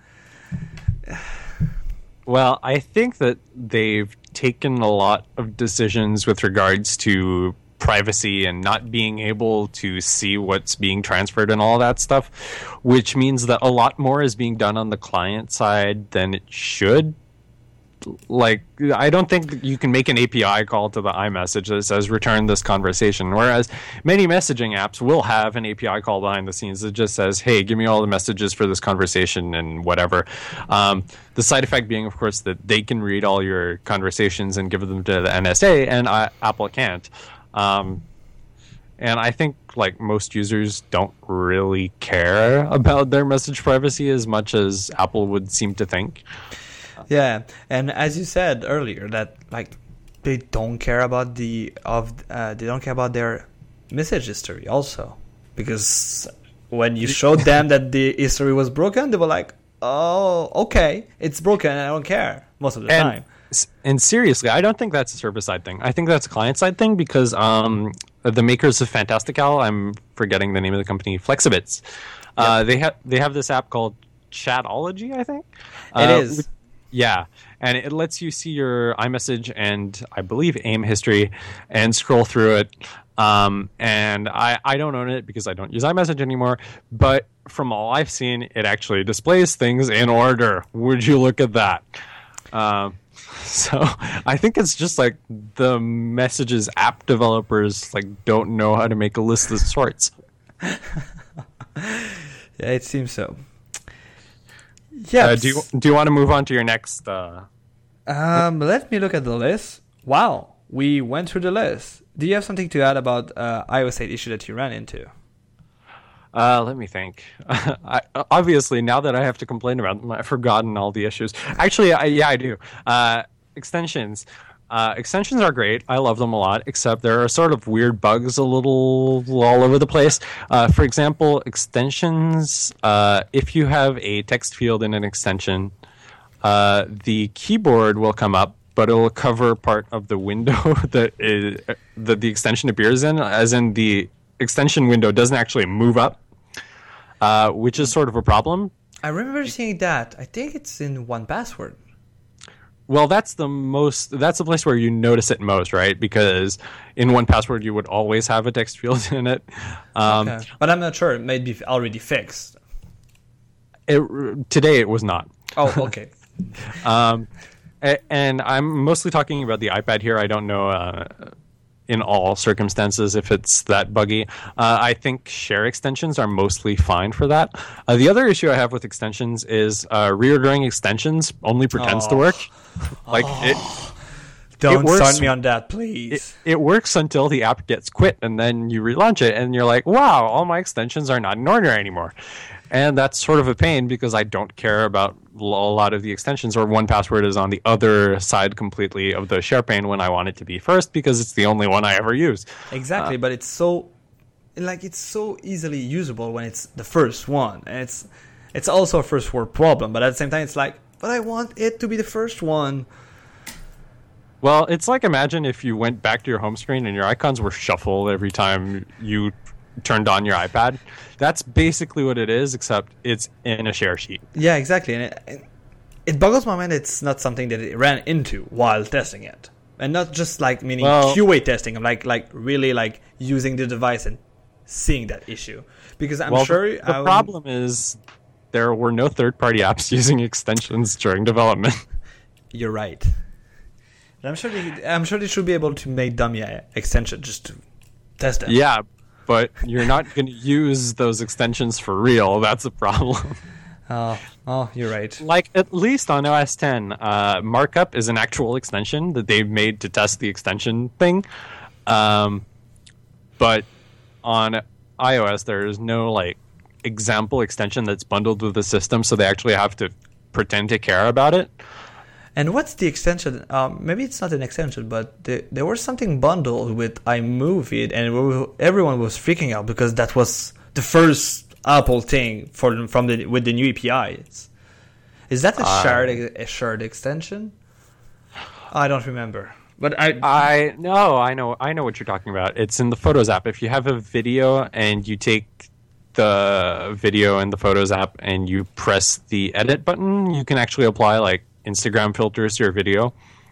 Well, I think that they've taken a lot of decisions with regards to privacy and not being able to see what's being transferred and all that stuff, which means that a lot more is being done on the client side than it should. Like, I don't think that you can make an API call to the iMessage that says return this conversation, whereas many messaging apps will have an API call behind the scenes that just says, hey, give me all the messages for this conversation and whatever. The side effect being, of course, that they can read all your conversations and give them to the NSA, and Apple can't. And I think like most users don't really care about their message privacy as much as Apple would seem to think. Yeah, and as you said earlier, that like they don't care about they don't care about their message history also, because when you showed them that the history was broken, they were like, "Oh, okay, it's broken. I don't care." Most of the time. And seriously, I don't think that's a server-side thing. I think that's a client-side thing because the makers of Fantastical, I'm forgetting the name of the company, Flexibits, they have this app called Chatology, I think. It is. Yeah, and it lets you see your iMessage and I believe AIM history and scroll through it. And I don't own it because I don't use iMessage anymore. But from all I've seen, it actually displays things in order. Would you look at that? So I think it's just like the Messages app developers like don't know how to make a list of sorts. Yeah, it seems so. Yes. Do you want to move on to your next? Let me look at the list. Wow, we went through the list. Do you have something to add about iOS 8 issue that you ran into? Let me think. Obviously, now that I have to complain about them, I've forgotten all the issues. Actually, I do. Extensions. Extensions are great. I love them a lot, except there are sort of weird bugs a little all over the place. For example, extensions, if you have a text field in an extension, the keyboard will come up, but it will cover part of the window that the extension appears in, as in the extension window doesn't actually move up, which is sort of a problem. I remember seeing that. I think it's in 1Password. Well, that's the place where you notice it most, right? Because in 1Password you would always have a text field in it. Okay. But I'm not sure. It may be already fixed. Today it was not. Oh, okay. And I'm mostly talking about the iPad here. I don't know in all circumstances if it's that buggy. I think share extensions are mostly fine for that. The other issue I have with extensions is reordering extensions only pretends to work. Don't start me on that, please. It works until the app gets quit, and then you relaunch it, and you're like, wow, all my extensions are not in order anymore. And that's sort of a pain because I don't care about a lot of the extensions, or 1Password is on the other side completely of the share pane when I want it to be first because it's the only one I ever use. Exactly, but it's so easily usable when it's the first one. And it's also a first world problem, but at the same time it's like, but I want it to be the first one. Well, it's like imagine if you went back to your home screen and your icons were shuffled every time you turned on your iPad. That's basically what it is, except it's in a share sheet. Yeah, exactly. And it boggles my mind it's not something that it ran into while testing it. And not just like meaning QA testing, like really like using the device and seeing that issue. Because I'm sure the problem is there were no third-party apps using extensions during development. You're right. And I'm sure they should be able to make dummy extension just to test them. Yeah, but you're not going to use those extensions for real. That's a problem. Oh, you're right. Like, at least on OS X, Markup is an actual extension that they've made to test the extension thing. But on iOS, there is no, like, example extension that's bundled with the system, so they actually have to pretend to care about it. And what's the extension? Maybe it's not an extension, but there was something bundled with iMovie, and everyone was freaking out because that was the first Apple thing with the new APIs. Is that a shared extension? I don't remember, but I know what you're talking about. It's in the Photos app. If you have a video and you take the video in the Photos app and you press the edit button, you can actually apply like Instagram filters to your video.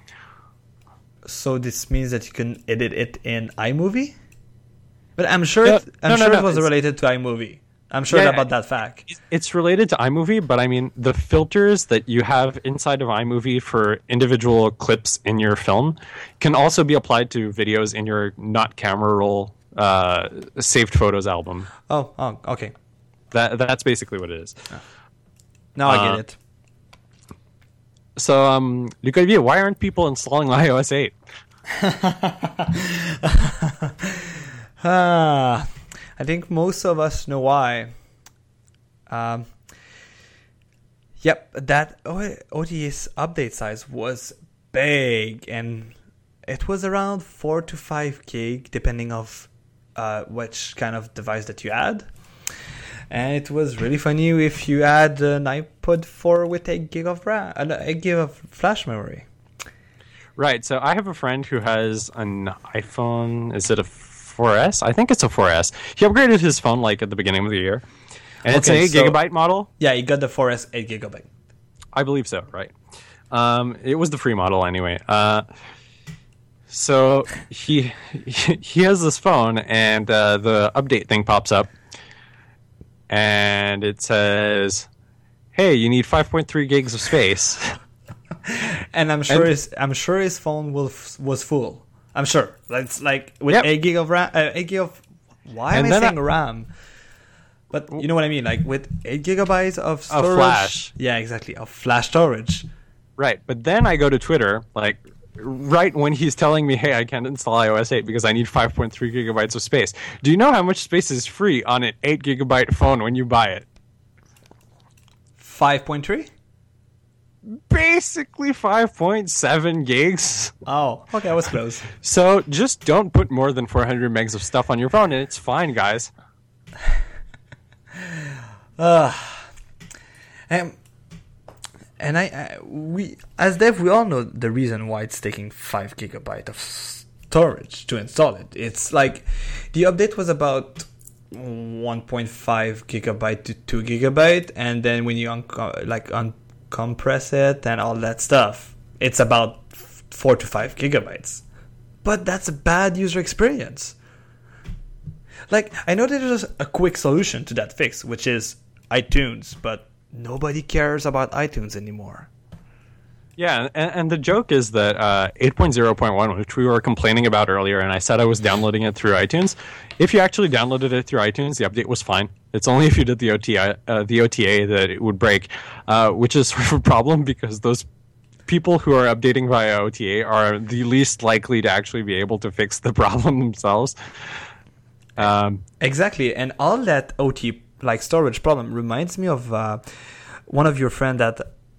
So this means that you can edit it in iMovie? But I'm sure it was related to iMovie. I'm sure about that fact. It's related to iMovie, but I mean the filters that you have inside of iMovie for individual clips in your film can also be applied to videos in your not camera roll saved photos album. Oh, okay. That's basically what it is. Now I get it. So, Luc Olivier, why aren't people installing iOS 8? I think most of us know why. That ODS update size was big, and it was around 4 to 5 gig, depending of which kind of device that you add. And it was really funny if you add an iPod 4 with 8 gig of RAM, 8 gig of flash memory. Right. So I have a friend who has an iPhone. Is it a 4S? I think it's a 4S. He upgraded his phone like at the beginning of the year, and it's an 8 gigabyte model. Yeah, he got the 4S 8 gigabyte. I believe so. Right. It was the free model anyway. So he has this phone, and the update thing pops up, and it says, "Hey, you need 5.3 gigs of space." And I'm sure his phone was full. I'm sure. It's like with 8 gig of RAM, 8 gig of. Why am I saying RAM? But you know what I mean, like with 8 gigabytes of storage. Of flash. Yeah, exactly. Of flash storage. Right. But then I go to Twitter, like right when he's telling me, hey, I can't install iOS 8 because I need 5.3 gigabytes of space. Do you know how much space is free on an 8 gigabyte phone when you buy it? 5.3? Basically 5.7 gigs. Oh, okay, I was close. So just don't put more than 400 megs of stuff on your phone, and it's fine, guys. And we as dev, we all know the reason why it's taking 5 gigabyte of storage to install it. It's like the update was about 1.5 gigabyte to 2 gigabyte, and then when you uncompress it and all that stuff, it's about 4 to 5 gigabytes. But that's a bad user experience. Like, I know there's a quick solution to that fix, which is iTunes, but nobody cares about iTunes anymore. Yeah, and the joke is that 8.0.1, which we were complaining about earlier, and I said I was downloading it through iTunes. If you actually downloaded it through iTunes, the update was fine. It's only if you did the OTA that it would break, which is sort of a problem because those people who are updating via OTA are the least likely to actually be able to fix the problem themselves. Exactly, and all that OT like storage problem reminds me of one of your friend that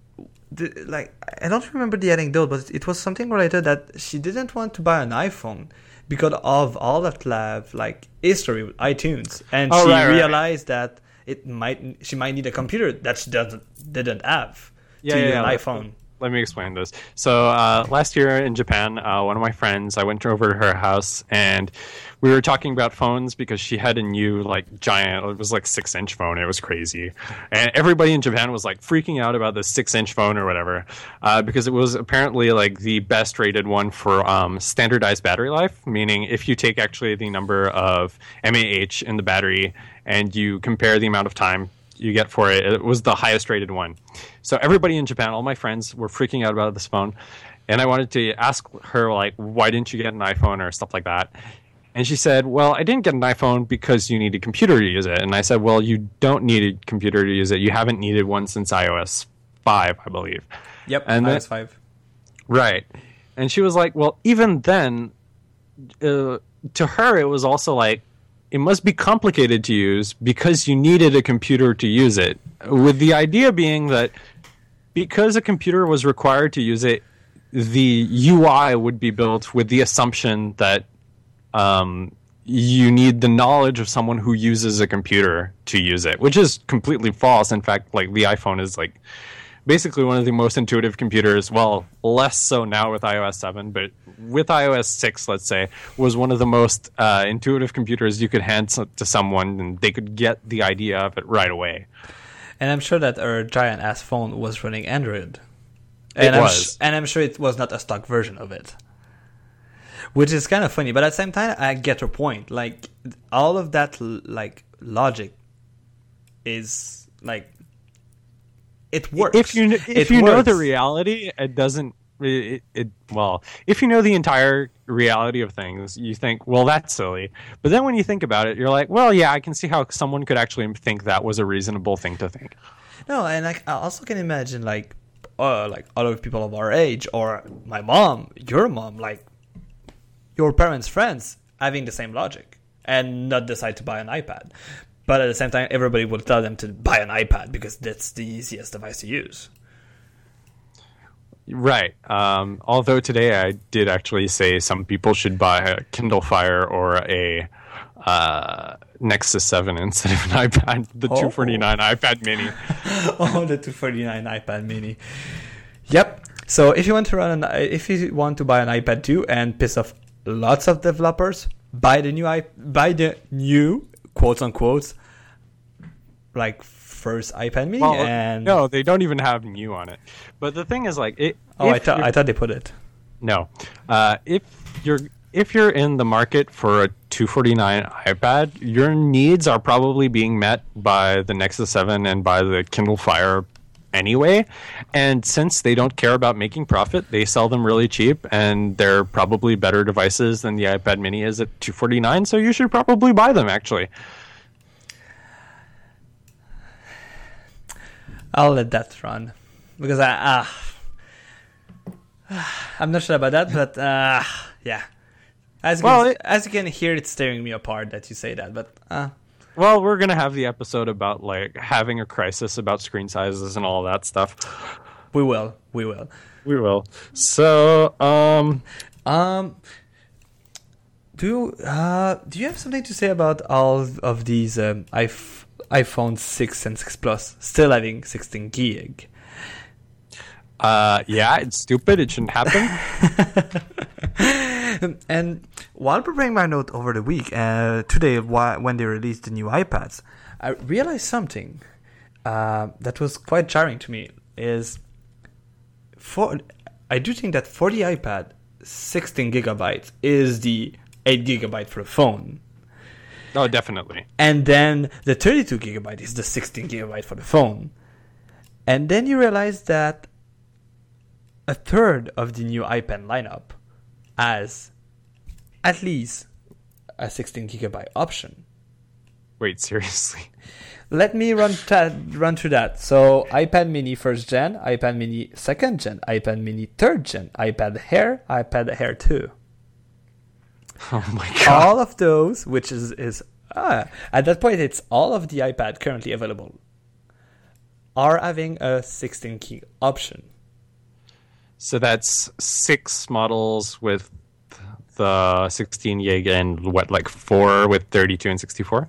I don't remember the anecdote, but it was something related that she didn't want to buy an iPhone because of all that like history with iTunes, and she realized that she might need a computer that she didn't have to use an iPhone. Let me explain this. So last year in Japan, one of my friends, I went over to her house and we were talking about phones because she had a new giant, it was like 6-inch phone. It was crazy. And everybody in Japan was like freaking out about this 6-inch phone or whatever because it was apparently like the best rated one for standardized battery life, meaning if you take actually the number of mAh in the battery and you compare the amount of time you get for it, it was the highest rated one. So everybody in Japan, all my friends, were freaking out about this phone, and I wanted to ask her why didn't you get an iPhone or stuff like that? And she said, well, I didn't get an iPhone because you need a computer to use it. And I said, well, you don't need a computer to use it. You haven't needed one since iOS 5, I believe. Yep, and iOS 5. Right. And she was like, well, even then, to her, it was also like, it must be complicated to use because you needed a computer to use it. With the idea being that because a computer was required to use it, the UI would be built with the assumption that you need the knowledge of someone who uses a computer to use it, which is completely false. In fact, the iPhone is basically one of the most intuitive computers. Well, less so now with iOS 7, but with iOS 6, let's say, was one of the most intuitive computers you could hand to someone and they could get the idea of it right away. And I'm sure that our giant-ass phone was running Android. And I'm sure it was not a stock version of it. Which is kind of funny, but at the same time, I get your point. All of that, logic is, it works. If you know the reality, it doesn't. If you know the entire reality of things, you think, well, that's silly. But then when you think about it, you're like, well, yeah, I can see how someone could actually think that was a reasonable thing to think. No, and I also can imagine other people of our age, or my mom, your mom, your parents' friends having the same logic and not decide to buy an iPad. But at the same time, everybody will tell them to buy an iPad because that's the easiest device to use. Right. Although today I did actually say some people should buy a Kindle Fire or a Nexus 7 instead of an iPad, the 249 iPad Mini. Oh, the 249 iPad Mini. Yep. So if you want to if you want to buy an iPad 2 and piss off lots of developers, buy the new quotes unquote like first iPad Mini. And no, they don't even have new on it. But the thing is, like, I thought they put it. No, if you're in the market for a 249 iPad, your needs are probably being met by the Nexus 7 and by the Kindle Fire anyway. And since they don't care about making profit, they sell them really cheap, and they're probably better devices than the iPad Mini is at 249. So you should probably buy them, actually. I'll let that run because I'm not sure about that, but yeah. As you can hear, it's tearing me apart that you say that, but well, we're gonna have the episode about like having a crisis about screen sizes and all that stuff. We will. So, do you have something to say about all of these iPhone 6 and 6 Plus still having 16 gig? Yeah, it's stupid. It shouldn't happen. And while preparing my note over the week, today when they released the new iPads, I realized something that was quite jarring to me. I do think that for the iPad, 16 gigabytes is the 8 gigabyte for the phone. Oh, definitely. And then the 32 gigabyte is the 16 gigabyte for the phone. And then you realize that a third of the new iPad lineup has at least a 16 gigabyte option. Wait, seriously? Let me run through that. So iPad Mini first gen, iPad Mini second gen, iPad Mini third gen, iPad Air 2. Oh my god! All of those, which is at that point, it's all of the iPad currently available, are having a 16 gig option. So that's 6 models with the 16 gig and what, like 4 with 32 and 64?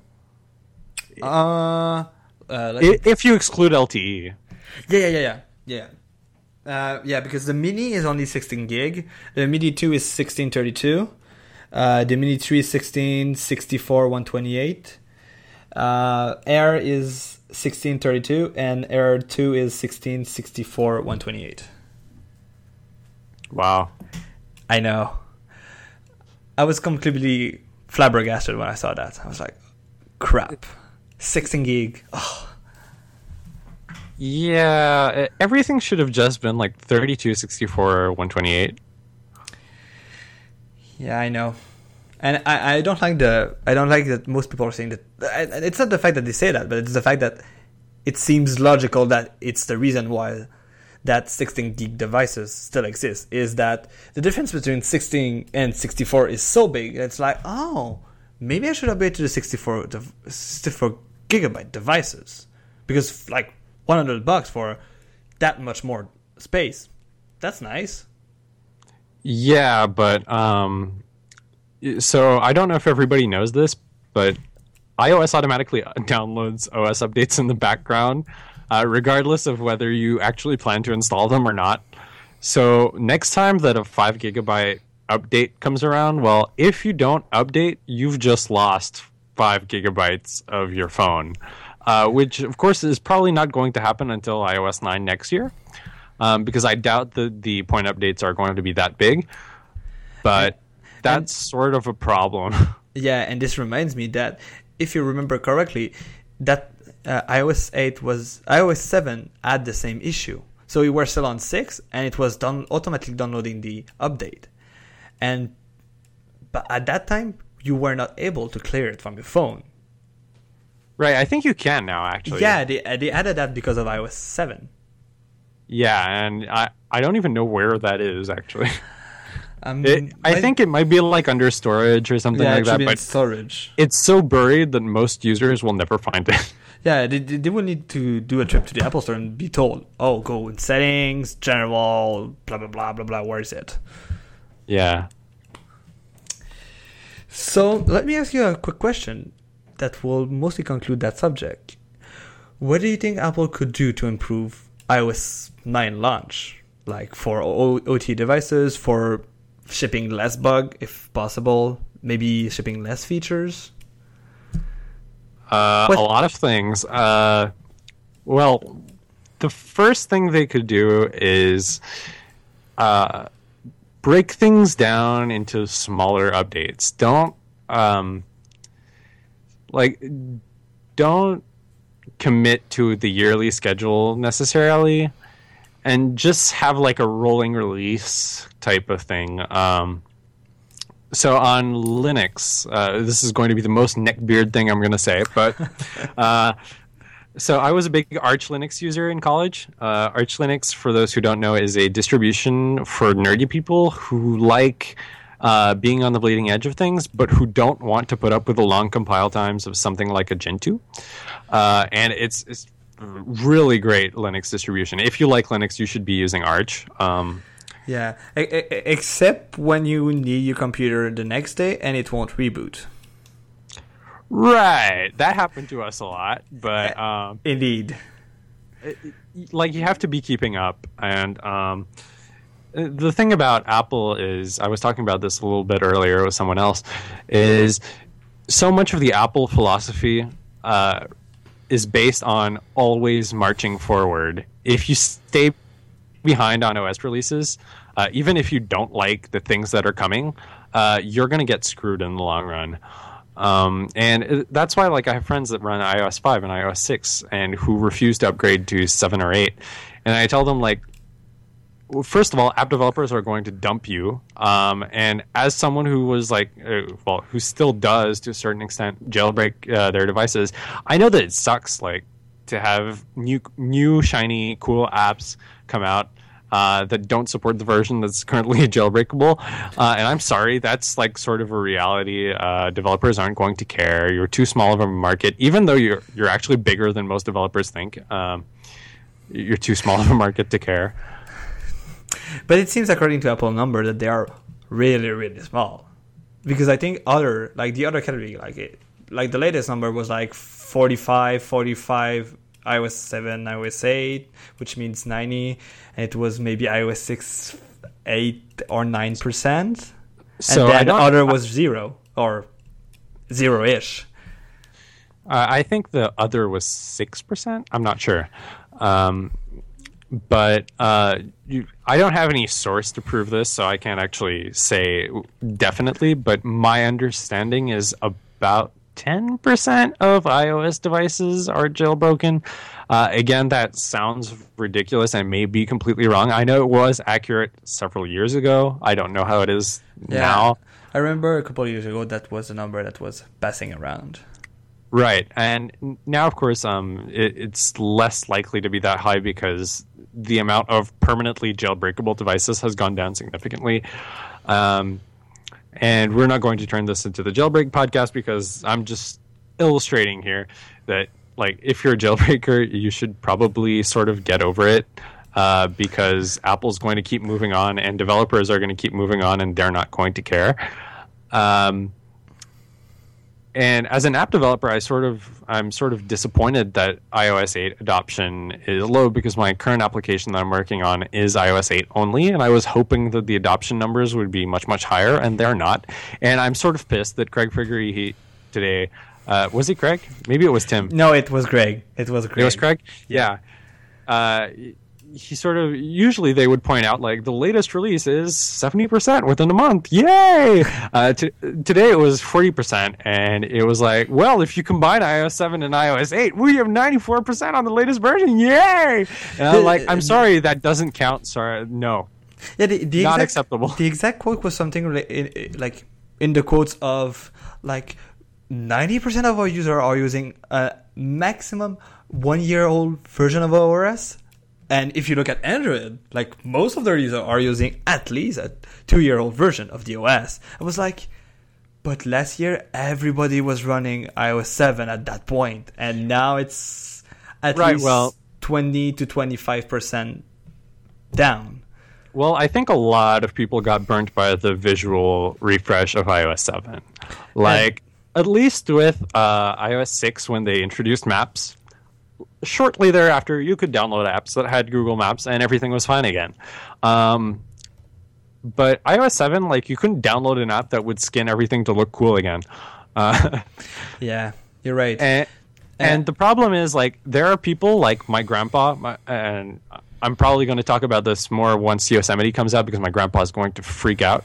If you exclude LTE. Yeah. Yeah, because the Mini is only 16 gig. The Mini 2 is 1632. The Mini 3 is 1664 128. Air is 1632 and Air 2 is 1664 128. Wow. I know. I was completely flabbergasted when I saw that. I was like, crap. 16 gig. Oh. Yeah, everything should have just been like 32, 64, 128. Yeah, I know. And I don't like that most people are saying that. It's not the fact that they say that, but it's the fact that it seems logical that it's the reason why that 16 gig devices still exist, is that the difference between 16 and 64 is so big. It's like, oh, maybe I should upgrade to the 64 gigabyte devices, because like $100 for that much more space, that's nice. Yeah, but so I don't know if everybody knows this, but iOS automatically downloads OS updates in the background, regardless of whether you actually plan to install them or not. So next time that a 5 gigabyte update comes around, well, if you don't update, you've just lost 5 gigabytes of your phone, which of course is probably not going to happen until iOS 9 next year, because I doubt that the point updates are going to be that big. But that's sort of a problem. Yeah, and this reminds me that if you remember correctly, that iOS 7 had the same issue. So we were still on 6, and it was automatically downloading the update. But at that time, you were not able to clear it from your phone. Right, I think you can now, actually. Yeah, they added that because of iOS 7. Yeah, and I don't even know where that is, actually. I think it might be like under storage or something like that, but storage. It's so buried that most users will never find it. Yeah, they will need to do a trip to the Apple Store and be told, oh, go in settings, general, blah, blah, blah, blah, blah, where is it? Yeah. So let me ask you a quick question that will mostly conclude that subject. What do you think Apple could do to improve iOS 9 launch? Like for OT devices, for shipping less bug if possible, maybe shipping less features? A lot of things. Well, the first thing they could do is break things down into smaller updates. Don't commit to the yearly schedule necessarily, and just have like a rolling release type of thing. So on Linux, this is going to be the most neckbeard thing I'm going to say, but so I was a big Arch Linux user in college. Arch Linux, for those who don't know, is a distribution for nerdy people who like being on the bleeding edge of things, but who don't want to put up with the long compile times of something like a Gentoo. And it's really great Linux distribution. If you like Linux, you should be using Arch. Yeah, except when you need your computer the next day and it won't reboot. Right, that happened to us a lot, but Indeed. Like you have to be keeping up. And the thing about Apple is, I was talking about this a little bit earlier with someone else, is so much of the Apple philosophy is based on always marching forward. If you stay behind on OS releases, even if you don't like the things that are coming, you're going to get screwed in the long run. That's why, like, I have friends that run iOS 5 and iOS 6 and who refuse to upgrade to 7 or 8. And I tell them, like, well, first of all, app developers are going to dump you. And as someone who was like, who still does to a certain extent jailbreak their devices, I know that it sucks, like, to have new shiny, cool apps come out that don't support the version that's currently jailbreakable. And I'm sorry, that's like sort of a reality. Developers aren't going to care. You're too small of a market, even though you're actually bigger than most developers think. You're too small of a market to care. But it seems, according to Apple number, that they are really, really small. Because I think the other category, like the latest number was like 45 iOS 7, iOS 8, which means 90, and it was maybe iOS 6, 8 or 9%. So and then the other was 0 or 0-ish. I think the other was 6%. I'm not sure. But I don't have any source to prove this, so I can't actually say definitely, but my understanding is about 10% of iOS devices are jailbroken. Again, that sounds ridiculous and may be completely wrong. I know it was accurate several years ago. I don't know how it is now. I remember a couple of years ago that was the number that was passing around. Right. And now, of course, it's less likely to be that high because the amount of permanently jailbreakable devices has gone down significantly. And we're not going to turn this into the jailbreak podcast because I'm just illustrating here that, like, if you're a jailbreaker, you should probably sort of get over it because Apple's going to keep moving on and developers are going to keep moving on and they're not going to care. And as an app developer, I'm sort of disappointed that iOS 8 adoption is low because my current application that I'm working on is iOS 8 only, and I was hoping that the adoption numbers would be much, much higher, and they're not. And I'm sort of pissed that Craig Figure today, was it Craig? Maybe it was Tim. No, it was Greg. It was Craig? Yeah. He sort of, usually they would point out, like, the latest release is 70% within a month. Yay! Today it was 40%, and it was like, well, if you combine iOS 7 and iOS 8, we have 94% on the latest version. Yay! And I'm like, I'm sorry, that doesn't count. Sorry, no. Yeah, the not acceptable. The exact quote was something like in the quotes of, like, 90% of our users are using a maximum 1-year-old version of OS. And if you look at Android, like, most of their users are using at least a 2-year-old version of the OS. I was like, but last year everybody was running iOS 7 at that point, and now it's at least 20 to 25% down. Well, I think a lot of people got burnt by the visual refresh of iOS 7. Like, at least with iOS 6, when they introduced maps, shortly thereafter, you could download apps that had Google Maps and everything was fine again. But iOS 7, like, you couldn't download an app that would skin everything to look cool again. Yeah, you're right. And the problem is, like, there are people like my grandpa, and I'm probably going to talk about this more once Yosemite comes out because my grandpa is going to freak out.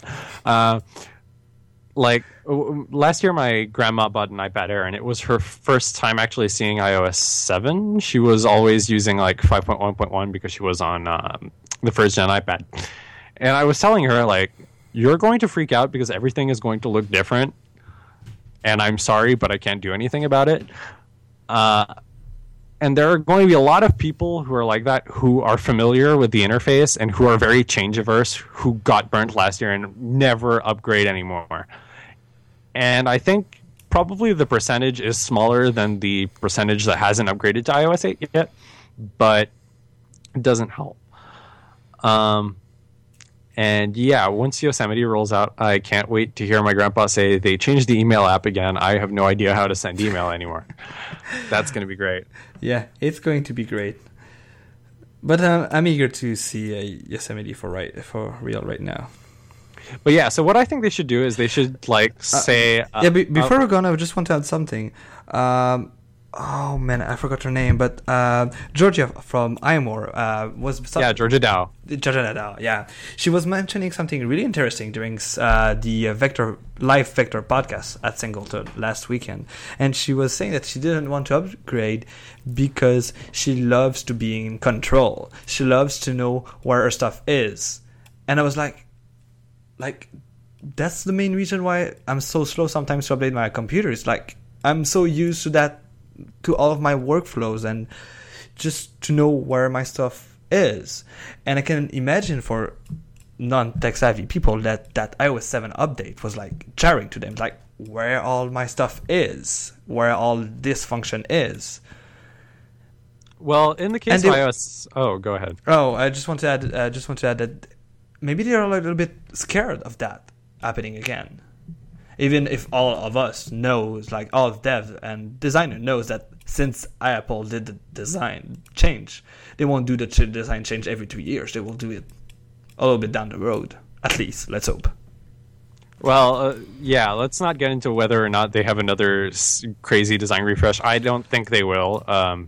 Last year, my grandma bought an iPad Air, and it was her first time actually seeing iOS 7. She was always using like 5.1.1 because she was on the first gen iPad. And I was telling her, like, you're going to freak out because everything is going to look different. And I'm sorry, but I can't do anything about it. And there are going to be a lot of people who are like that, who are familiar with the interface and who are very change averse, who got burnt last year and never upgrade anymore. And I think probably the percentage is smaller than the percentage that hasn't upgraded to iOS 8 yet, but it doesn't help. And yeah, once Yosemite rolls out, I can't wait to hear my grandpa say they changed the email app again. I have no idea how to send email anymore. That's going to be great. Yeah, it's going to be great. But I'm eager to see Yosemite for real right now. But yeah, so what I think they should do is they should say... before we're going, I just want to add something. Oh man, I forgot her name, but Georgia from iMore was... Georgia Dow. Georgia Dow, yeah. She was mentioning something really interesting during the live Vector podcast at Singleton last weekend. And she was saying that she didn't want to upgrade because she loves to be in control. She loves to know where her stuff is. And I was like, that's the main reason why I'm so slow sometimes to update my computer. It's like, I'm so used to that, to all of my workflows, and just to know where my stuff is. And I can imagine for non-tech savvy people that iOS 7 update was like jarring to them, like where all my stuff is, where all this function is. Well, in the case of iOS... Oh, go ahead. Oh, I just want to add that maybe they're a little bit scared of that happening again. Even if all of us knows, like all of dev and designer knows that since Apple did the design change, they won't do the design change every 2 years. They will do it a little bit down the road, at least. Let's hope. Well, let's not get into whether or not they have another crazy design refresh. I don't think they will.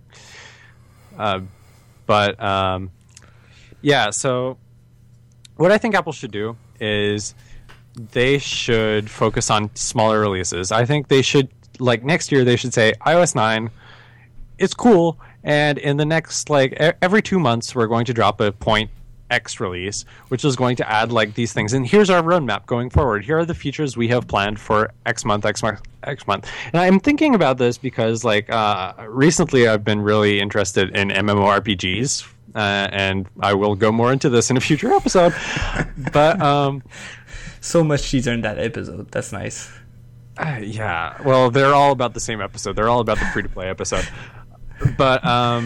So what I think Apple should do is they should focus on smaller releases. I think they should, like next year, they should say iOS 9, it's cool, and in the next, like every 2 months, we're going to drop a point X release, which is going to add like these things. And here's our roadmap going forward. Here are the features we have planned for X month. And I'm thinking about this because like recently I've been really interested in MMORPGs, and I will go more into this in a future episode. But so much teaser in that episode. That's nice. Yeah. Well, they're all about the same episode. They're all about the free-to-play episode. But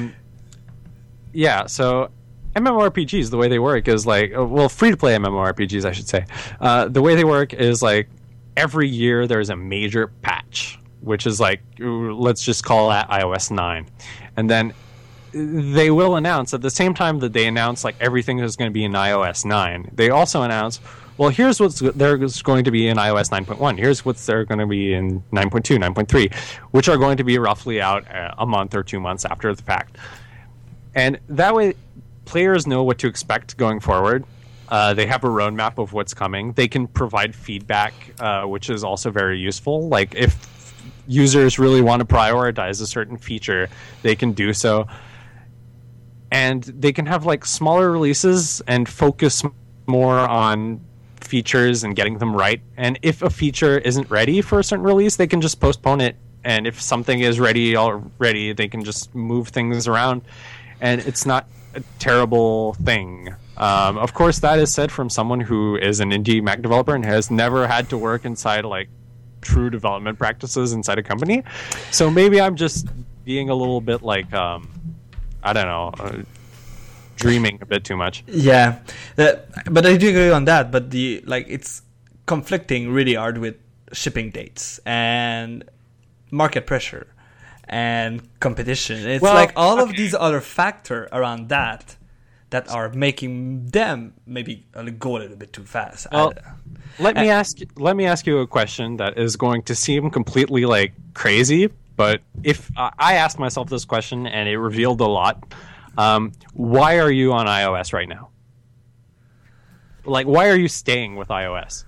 so MMORPGs, the way they work is like, free-to-play MMORPGs, I should say. The way they work is like every year there's a major patch, which is like, let's just call that iOS 9. And then they will announce at the same time that they announce like everything is going to be in iOS 9. They also announce, well, here's what's there's going to be in iOS 9.1. Here's what's there going to be in 9.2, 9.3, which are going to be roughly out a month or 2 months after the fact. And that way, players know what to expect going forward. They have a roadmap of what's coming. They can provide feedback, which is also very useful. Like if users really want to prioritize a certain feature, they can do so. And they can have like smaller releases and focus more on features and getting them right. And if a feature isn't ready for a certain release, they can just postpone it. And if something is ready already, they can just move things around. And it's not a terrible thing. Of course, that is said from someone who is an indie Mac developer and has never had to work inside like true development practices inside a company. So maybe I'm just being a little bit like, I don't know, dreaming a bit too much. Yeah, but I do agree on that. But it's conflicting really hard with shipping dates and market pressure and competition. It's all of these other factors around that are making them maybe go a little bit too fast. Well, let me ask you a question that is going to seem completely crazy, but if I asked myself this question and it revealed a lot, why are you on iOS right now? Why are you staying with iOS?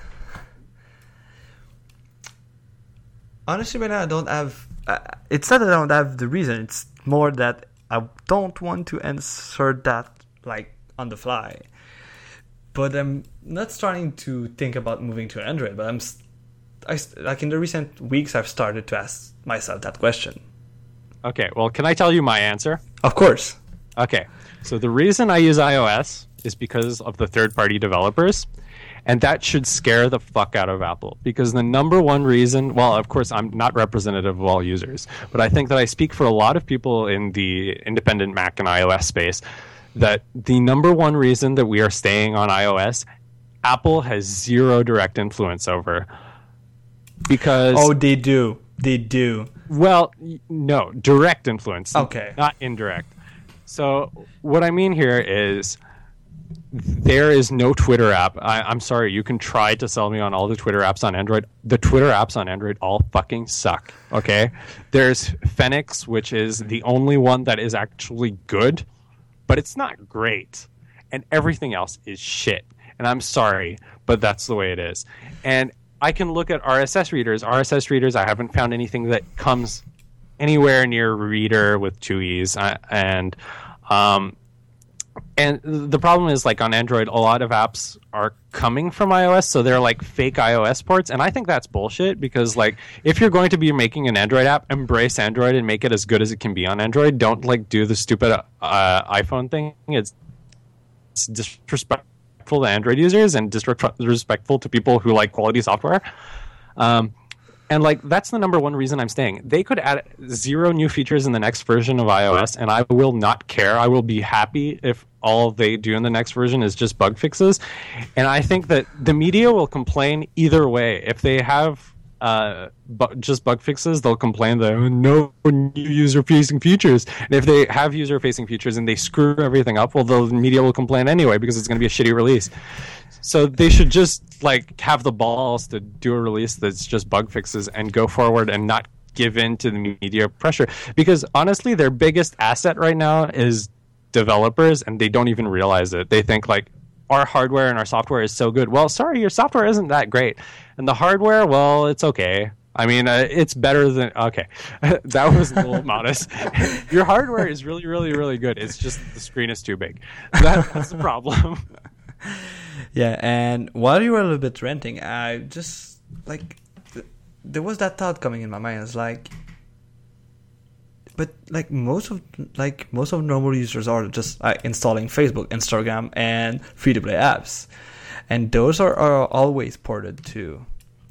Honestly, right now I don't have. It's not that I don't have the reason. It's more that I don't want to answer that on the fly. But I'm not starting to think about moving to Android. But in the recent weeks, I've started to ask myself that question. Okay, well, can I tell you my answer? Of course. Okay, so the reason I use iOS is because of the third-party developers, and that should scare the fuck out of Apple. Because the number one reason, well, of course, I'm not representative of all users, but I think that I speak for a lot of people in the independent Mac and iOS space, that the number one reason that we are staying on iOS, Apple has zero direct influence over. Because... Oh, they do. They do. Well, no, direct influence. Okay. Not indirect. So what I mean here is there is no Twitter app. I'm sorry, you can try to sell me on all the Twitter apps on Android. The Twitter apps on Android all fucking suck, okay? There's Fenix, which is the only one that is actually good, but it's not great. And everything else is shit. And I'm sorry, but that's the way it is. And I can look at RSS readers. RSS readers, I haven't found anything that comes anywhere near Reader with 2 E's. And the problem is, on Android, a lot of apps are coming from iOS, so they're fake iOS ports. And I think that's bullshit because, if you're going to be making an Android app, embrace Android and make it as good as it can be on Android. Don't, do the stupid iPhone thing. It's disrespectful to Android users and disrespectful to people who like quality software. And that's the number one reason I'm staying. They could add 0 new features in the next version of iOS, and I will not care. I will be happy if all they do in the next version is just bug fixes. And I think that the media will complain either way. If they have just bug fixes, they'll complain that no new user-facing features. And if they have user-facing features and they screw everything up, well, the media will complain anyway because it's going to be a shitty release. So they should just have the balls to do a release that's just bug fixes and go forward and not give in to the media pressure. Because honestly, their biggest asset right now is developers, and they don't even realize it. They think our hardware and our software is so good. Well, sorry, your software isn't that great. And the hardware, well, it's okay. I mean, it's better than... Okay, that was a little modest. Your hardware is really, really, really good. It's just the screen is too big. That's the problem. Yeah, and while you were a little bit renting, I just, there was that thought coming in my mind. It's but most of normal users are just installing Facebook, Instagram, and free-to-play apps. And those are always ported to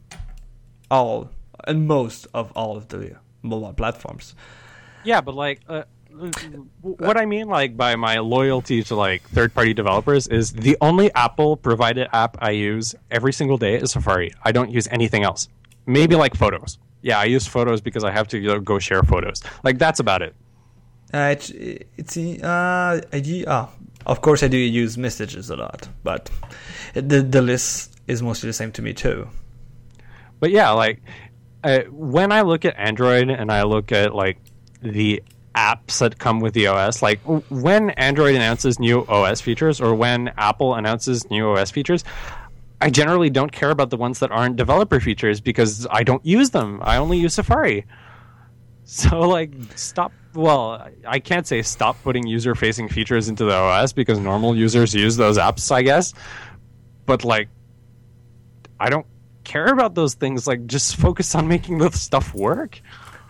most of the mobile platforms. Yeah, but what I mean by my loyalty to third-party developers is the only Apple provided app I use every single day is Safari. I don't use anything else. Maybe Photos. Yeah, I use Photos because I have to go share photos. That's about it. Of course I do use Messages a lot, but the list is mostly the same to me too. But yeah, when I look at Android and I look at the apps that come with the OS, when Android announces new OS features or when Apple announces new OS features, I generally don't care about the ones that aren't developer features because I don't use them. I only use Safari. So stop. Well, I can't say stop putting user-facing features into the OS because normal users use those apps, I guess. But I don't care about those things. Just focus on making the stuff work.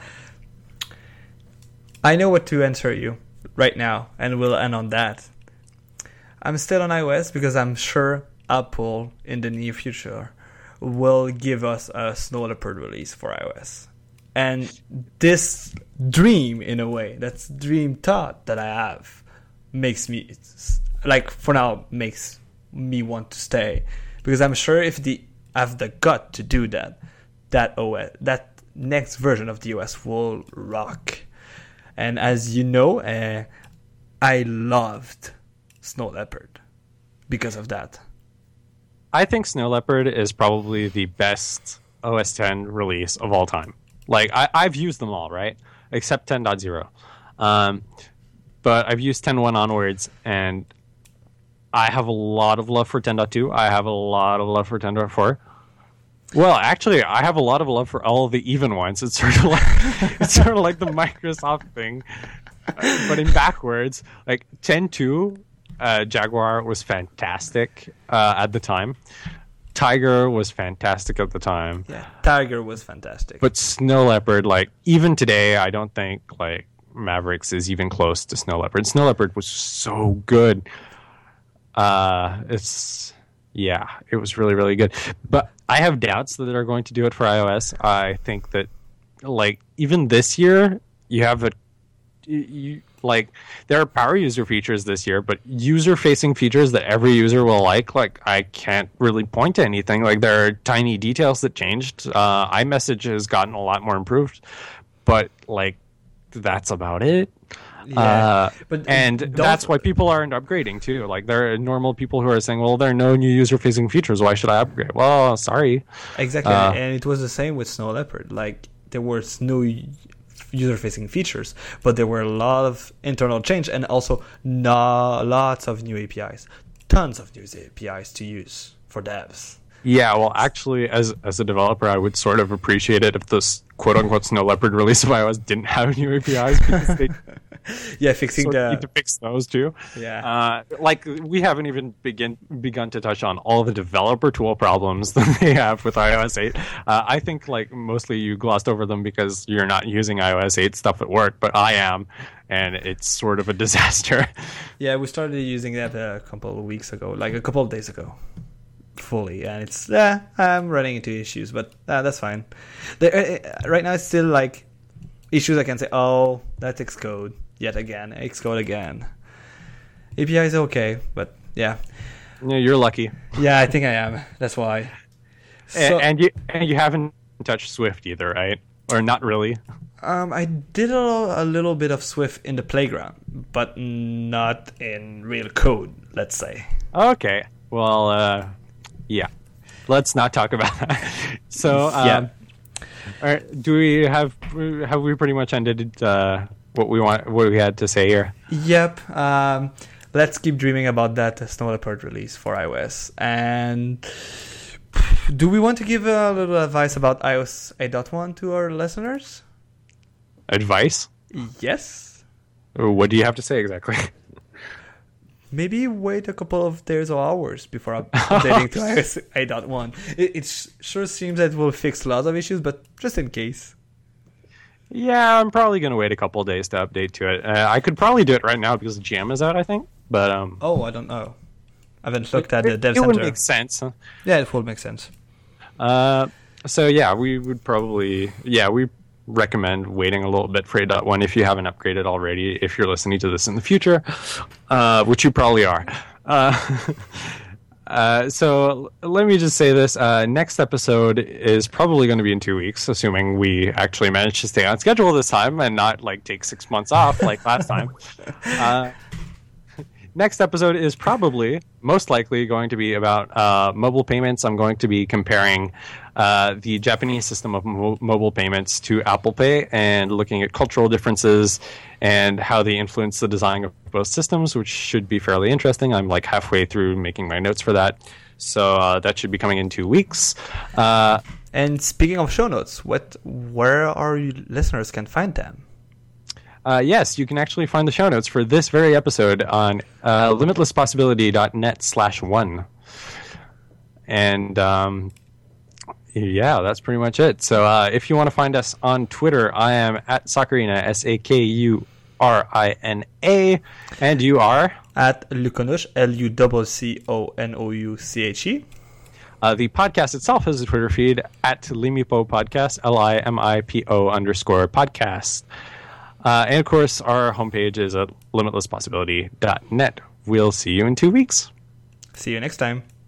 I know what to answer you right now, and we'll end on that. I'm still on iOS because I'm sure Apple in the near future will give us a Snow Leopard release for iOS. And this dream, in a way, that's dream thought that I have makes me, like, for now, makes me want to stay. Because I'm sure if they have the gut to do that, that next version of the OS will rock. And as you know, I loved Snow Leopard because of that. I think Snow Leopard is probably the best OS X release of all time. Like, I've used them all, right? Except 10.0. But I've used 10.1 onwards, and I have a lot of love for 10.2. I have a lot of love for 10.4. Well, actually, I have a lot of love for all of the even ones. It's sort of like the Microsoft thing, but in backwards. Like 10.2, Jaguar was fantastic at the time. Tiger was fantastic at the time. Yeah, Tiger was fantastic. But Snow Leopard, like, even today, I don't think like Mavericks is even close to Snow Leopard. Snow Leopard was so good. It was really, really good. But I have doubts that they're going to do it for iOS. I think that, like, even this year, there are power user features this year, but user-facing features that every user will like, I can't really point to anything. Like, there are tiny details that changed. iMessage has gotten a lot more improved, but, like, that's about it. Yeah, and that's why people aren't upgrading too. Like, there are normal people who are saying, well, there are no new user-facing features. Why should I upgrade? Well, sorry. Exactly. And it was the same with Snow Leopard. Like, there was no user-facing features, but there were a lot of internal change and also lots of new APIs. Tons of new APIs to use for devs. Yeah, well, actually, as a developer, I would sort of appreciate it if this quote-unquote Snow Leopard release of iOS didn't have new APIs, because they fixing need to fix those too. Yeah, like, we haven't even begun to touch on all the developer tool problems that they have with iOS 8. I think, like, mostly you glossed over them because you're not using iOS 8 stuff at work, but I am, and it's sort of a disaster. Yeah, we started using that a couple of weeks ago, like a couple of days ago. Fully, and it's I'm running into issues, but that's fine. Right now it's still like issues. I can say, oh, that's Xcode yet again, Xcode again. API is okay, but yeah, you're lucky. Yeah, I think I am. That's why. And you haven't touched Swift either, right? Or not really? I did a little bit of Swift in the playground, but not in real code, let's say. Okay, well. Yeah, let's not talk about that. So, yeah. All right, have we pretty much ended what we had to say here? Yep. Let's keep dreaming about that Snow Leopard release for iOS. And do we want to give a little advice about iOS 8.1 to our listeners? Advice? Yes. What do you have to say exactly? Maybe wait a couple of days or hours before updating to iOS 8.1. It sure seems that it will fix lots of issues, but just in case. Yeah, I'm probably going to wait a couple of days to update to it. I could probably do it right now because GM is out, I think. But oh, I don't know. I haven't looked at the dev center. It would make sense. Huh? Yeah, it would make sense. So yeah, we would probably we recommend waiting a little bit for 8.1 if you haven't upgraded already, if you're listening to this in the future, which you probably are. So let me just say this. Next episode is probably going to be in 2 weeks, assuming we actually manage to stay on schedule this time and not like take 6 months off like last time. Next episode is probably, most likely, going to be about mobile payments. I'm going to be comparing the Japanese system of mobile payments to Apple Pay and looking at cultural differences and how they influence the design of both systems, which should be fairly interesting. I'm like halfway through making my notes for that. So that should be coming in 2 weeks. And speaking of show notes, where our listeners can find them? Yes, you can actually find the show notes for this very episode on limitlesspossibility.net/1. And yeah, that's pretty much it. So if you want to find us on Twitter, I am at Sakurina, Sakurina. And you are? At Luconouche, LUCCONOUCHE. The podcast itself has a Twitter feed at Limipo Podcast, LIMIPO _podcast. And of course, our homepage is at limitlesspossibility.net. We'll see you in 2 weeks. See you next time.